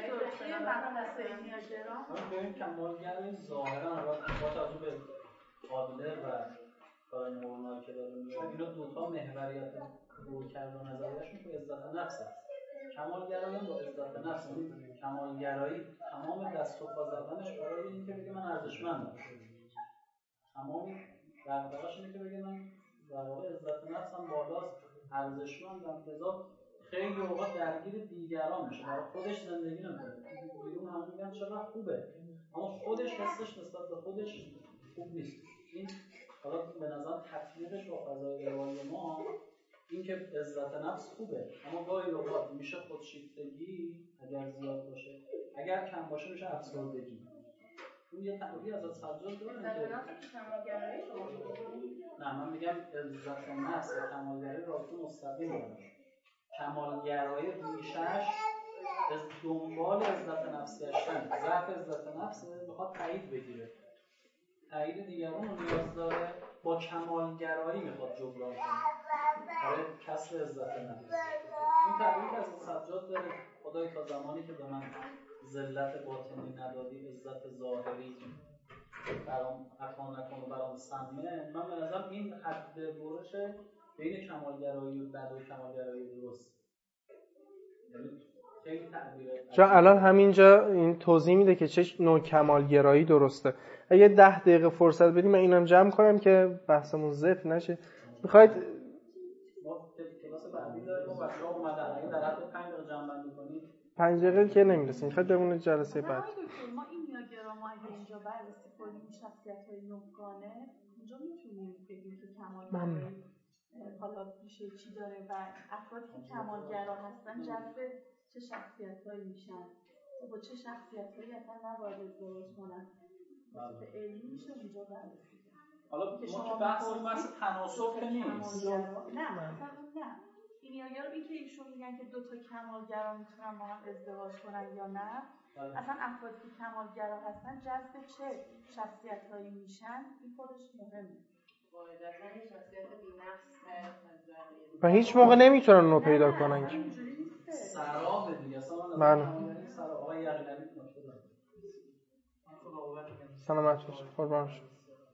این کمالگرایی ظاهرا با توجه به قابله و کار نورمال که داره میشه اینا دوتا محوریت رو کرد و نظریهشون تو عزت نفس هست. کمالگرایی هم با عزت نفس هست. کمالگرایی تمام دست و پا زدنش برای این که بگه من ارزشمندم. تمام دغدغه‌اش اینه که بگه من در واقع عزت نفسم بالاست، ارزشمندم، لذا خیلی اوقات درگیر دیگران میشه، برای خودش زندگی نمی‌کنه. بیرون هم میگن چقدر خوبه، اما خودش حسش نسبت به خودش خوب نیست. این حالا به نظر تطبیقش با فضای روانی ما این که عزت نفس خوبه، اما گاهی اوقات میشه خودشیفتگی اگر زیاد باشه، اگر کم باشه میشه افسردگی. اون یه تعریفی از سجاد داره که کمالگرایی شما نه من میگم عزت نفس و کمالگرایی رابطه مستقیم داره. کمالگرایی ریشه‌اش از دنبال عزت نفس گشتن، ضعف عزت نفس میخواد تایید بگیره، تایید دیگران رو نیاز داره، با کمالگرایی میخواد جبران کنه برای کسب عزت نفس. این تعریفی از سجاد داره خدای تا زمانی که به من ذلت باطنی ندادی عزت ظاهری برام عطا نکن و برام سمه. من به نظرم این حد برش بین کمالگرایی و بد و کمالگرایی درست. خیلی تعبیره. چون الان همینجا این توضیح میده که چه نوع کمالگرایی درسته. اگه ده دقیقه فرصت بدیم من اینم جمع کنم که بحثمون زفت نشه. میخواید ما کلاس بعدی داریم و بچه‌ها اومدن، اگه در حد پنج دقیقه جمع بندی کنید پنج دقیقه که نمیرسیم، میخواید بمونه جلسه بعد. ما این نیاگرام اگه اینجا بررسی کنیم شخصیت‌های نوگانه، اینجا میتونیم بگیم که کمالگرایی حالا میشه چی داره و افرادی که کمالگرا هستن جذب چه شخصیت‌هایی میشن، با چه شخصیت‌هایی اصلا نباید ازدواج کنن. به علمی میشه اونجا بررسی کنیم. حالا ما که بحث اون بحث تناسب که نیست. نه اصلا نه. این نیاگرا این که ایشون میگن که دو تا کمالگرا میتونن با هم ازدواج کنن یا نه، اصلا افرادی که کمالگرا هستن جذب چه شخصیت‌هایی میشن، این خودش مهمه. و هیچ موقع نمیتونن نو پیدا کنن که سرابه دیگه. اصلا من سراب آقای یقینی نکته دارم. سلامت باشه قربان شما.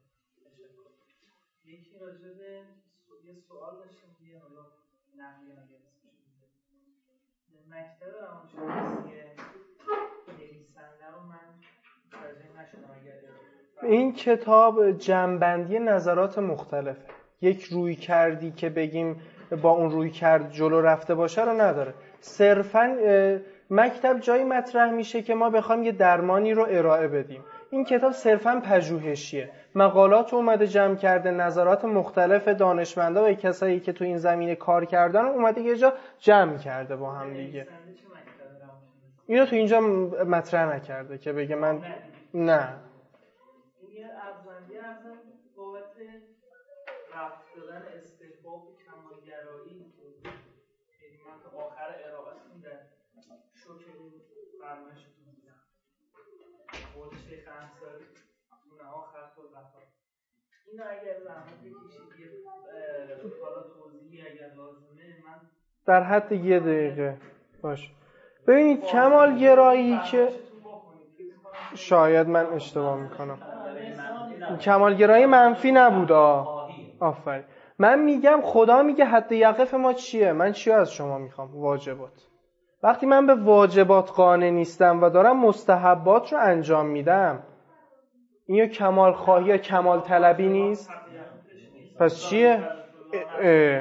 یکی راجع به یه سوال داشتم که حالا نقلی نگرفته شده. مکتب روانشناسی نویسنده رو من راجع نشدم اگر این کتاب جمع‌بندی نظرات مختلفه. یک روی کردی که بگیم با اون روی کرد جلو رفته باشه رو نداره. صرفاً مکتب جایی مطرح میشه که ما بخوایم یه درمانی رو ارائه بدیم. این کتاب صرفاً پژوهشیه. مقالات اومده جمع کرده، نظرات مختلف دانشمندا و کسایی که تو این زمینه کار کردن اومده یه جا جمع کرده با هم دیگه. اینو تو اینجا مطرح نکرده که بگه من نه. این یه ارزندی ارزم بابت رفت دادن استحباب و کمالگرایی که من تا آخر ارائه خوندم شکر این فرمایشتون بودم قول شیخ انصاری اونه آخر کل وفا اینو اگر زحمت بکشید یه حالا توضیحی اگر لازمه من در حد یه دقیقه باش. ببینید کمالگرایی که شاید من اشتباه میکنم، کمالگرایی منفی نبود. آفرین. من میگم خدا میگه حد یقف ما چیه؟ من چی از شما میخوام؟ واجبات. وقتی من به واجبات قانع نیستم و دارم مستحبات رو انجام میدم، این یا کمال خواهی یا کمال طلبی نیست؟ پس چیه؟ اه اه.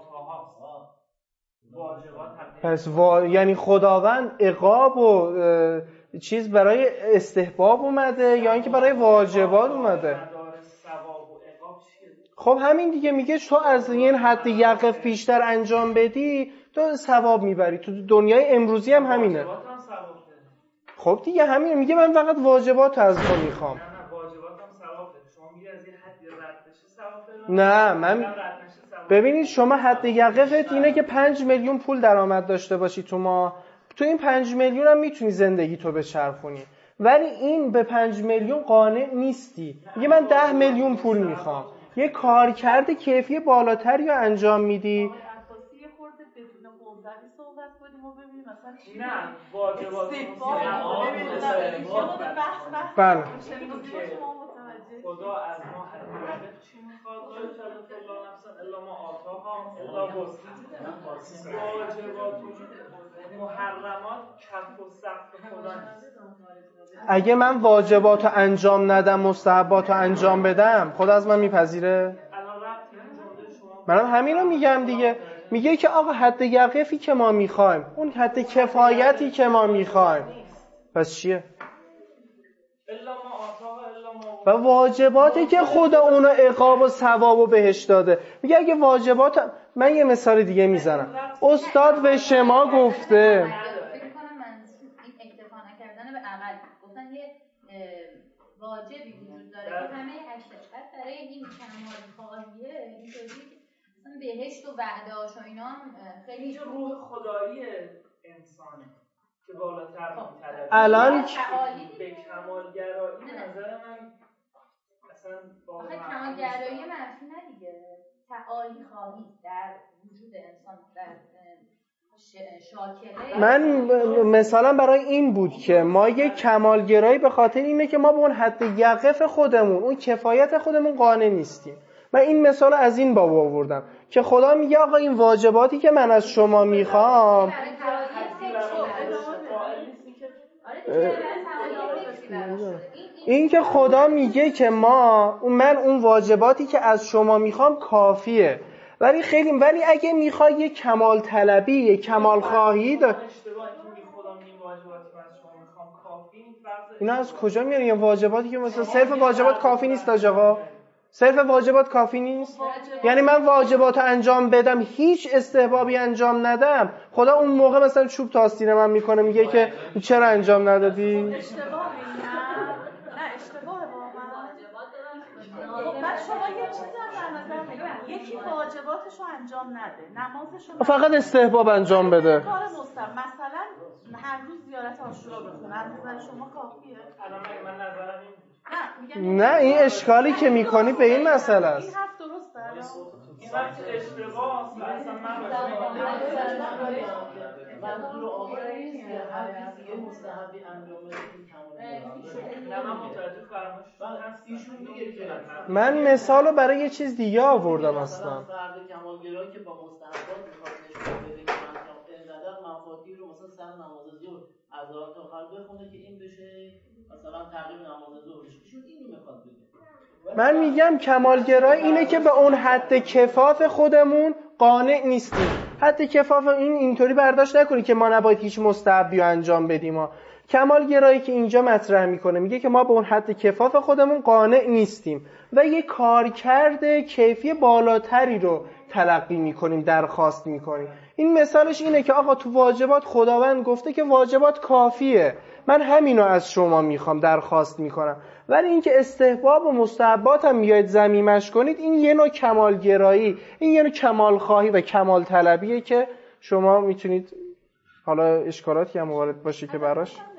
پس وا... یعنی خداوند عقاب و چیز برای استحباب اومده یا اینکه برای واجبات اومده؟ خب همین دیگه، میگه تو از این حد یقف بیشتر انجام بدی تو ثواب میبری. تو دنیای امروزی هم همینه. خب دیگه همینه، میگه من فقط واجبات از تو میخوام. نه من ببینید شما حد یقفت اینه که پنج میلیون پول درآمد داشته باشی تو ما، تو این پنج میلیون هم میتونی زندگی تو بچرخونی، ولی این به پنج میلیون قانع نیستی. میگه من ده میلیون پول میخوام. یه کارکرد کیفی بالاتری رو انجام میدی. نه واجبات بله خدا از ما حد یقف چی میخواد؟ لا یکلف الله نفسا الا ما آتاها الا وسعها. واجبات محرمات کف و سقف خدا نیست. اگه من واجبات رو انجام ندم مستحبات رو انجام بدم خدا از من میپذیره؟ منم همین رو میگم دیگه. میگه که آقا حد یقفی که ما میخوایم، اون حد کفایتی که ما میخوایم، پس چیه؟ و واجباتی که خدا اونو عقاب و ثواب و بهش داده. میگه اگه واجبات، من یه مثال دیگه میزنم. استاد به شما گفته فکر کنم من این اکتفا نکردن به عقل گفتن یه واجبی وجود داره که همه اشتغال برای این کمال خواهیه اینطوری مثلا بهشت و وعده‌اش و اینا خیلی اینجا روح خدایی انسانه که بالاتر می‌طلبه. الان به کمالگرایی نظر من اصلا آخه کمالگرایی منفی نه دیگه، تعالی خواهی در وجود انسان در شاکله. من مثلا برای این بود که ما یک کمالگرایی به خاطر اینه که ما به اون حد یقف خودمون، اون کفایت خودمون قانع نیستیم. من این مثال از این باب آوردم که خدا میگه آقا این واجباتی که من از شما میخوام این که خدا میگه که ما من اون واجباتی که از شما میخوام کافیه، ولی خیلی ولی اگه میخوای یه کمال طلبی یه کمال خواهی دا... اینا از کجا میاری؟ این واجباتی که مثلا صرف واجبات کافی نیست آقا، صرف واجبات کافی نیست. یعنی من واجبات انجام بدم هیچ استحبابی انجام ندم، خدا اون موقع مثلا چوب تا آستین من میکنه میگه که چرا انجام ندادی؟ اشتباه نه اشتباه واقعا. خب بعد شما یه چیزی در نظر بگیرید، یکی واجباتشو انجام نده، نمازشو فقط استحباب انجام بده، کار مستحب، مثلا هر روز زیارت عاشورا بخونه، از نظر شما کافیه؟ الان من نظرم نه این اشکالی که میکنی به این مسئله است. این حرف درسته الان این وقت اشتباه است. اصلا من منظور آقای نیست که هر کسی یه مستحبی انجام بده این کمال. نه من متوجه فرمایش ایشون میگه که من مثالو برای یه چیز دیگه آوردم اصلا. فرد کمالگرایی که با مستحبات میخواد نشون بده که من اینقدر مفاتیح رو مثلا سر نماز ظهر از آخر تا آخر بخونه که این بشه مثلا تقریبا نماز ظهرش. ایشون اینو میخواد بگه. من میگم کمالگرایی اینه که به اون حد کفاف خودمون قانع نیستیم. حد کفاف این اینطوری برداشت نکنی که ما نباید هیچ مستحبی رو انجام بدیم. ما کمالگرایی که اینجا مطرح میکنه میگه که ما به اون حد کفاف خودمون قانع نیستیم و یه کارکرد کیفی بالاتری رو تلقی میکنیم، درخواست میکنیم. این مثالش اینه که آقا تو واجبات خداوند گفته که واجبات کافیه، من همینو از شما میخوام، درخواست میکنم. ولی اینکه استحباب و مستحبات هم میاید ضمیمش کنید، این یه نوع کمالگرایی، این یه نوع کمالخواهی و کمال طلبیه که شما میتونید حالا اشکالاتی هم وارد باشه که براش نه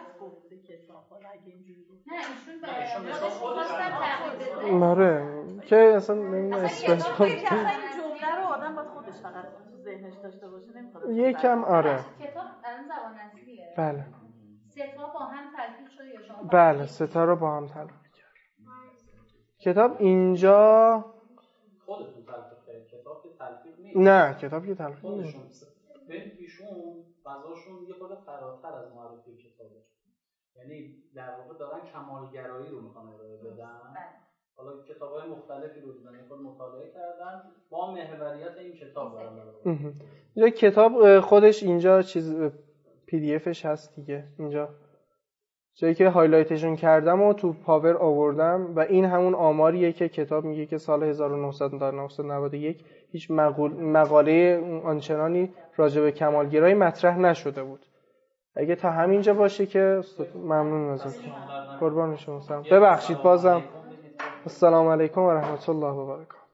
ایشون به خودش خواستن تغییر بده. آره که اصلا نمیدونم استحباب این جمله رو آدم باید خودش فقط تو ذهنش داشته باشه، نمیخواد یکم آره کتاب الان زبان اصلیه. بله ستا با هم تلفیق شده یا شما؟ بله ستا رو با هم تلفیق کرد. کتاب اینجا خودتون تلفیق کردید، کتاب که تلفیق نیست. نه کتاب که تلفیق نیست. ببین ایشون فضاشون یه خورده فراتر از معرفی کتابه. یعنی در واقع دارن کمالگرایی رو میخوان ارائه بدن. حالا کتاب‌های مختلفی رو دیدن، خود مطالعه کردن با محوریت این کتاب دارن. اینجا کتاب خودش اینجا چیز پی دی افش هست دیگه، اینجا جایی که هایلایتشون کردم و تو پاور آوردم و این همون آماریه که کتاب میگه که سال هزار و نهصد و نود و یک هیچ مقاله آنچنانی راجع به کمالگرایی مطرح نشده بود. اگه تا همینجا باشه که ممنون ازتون. قربان شما. ببخشید بازم. السلام علیکم و رحمت الله و برکاته.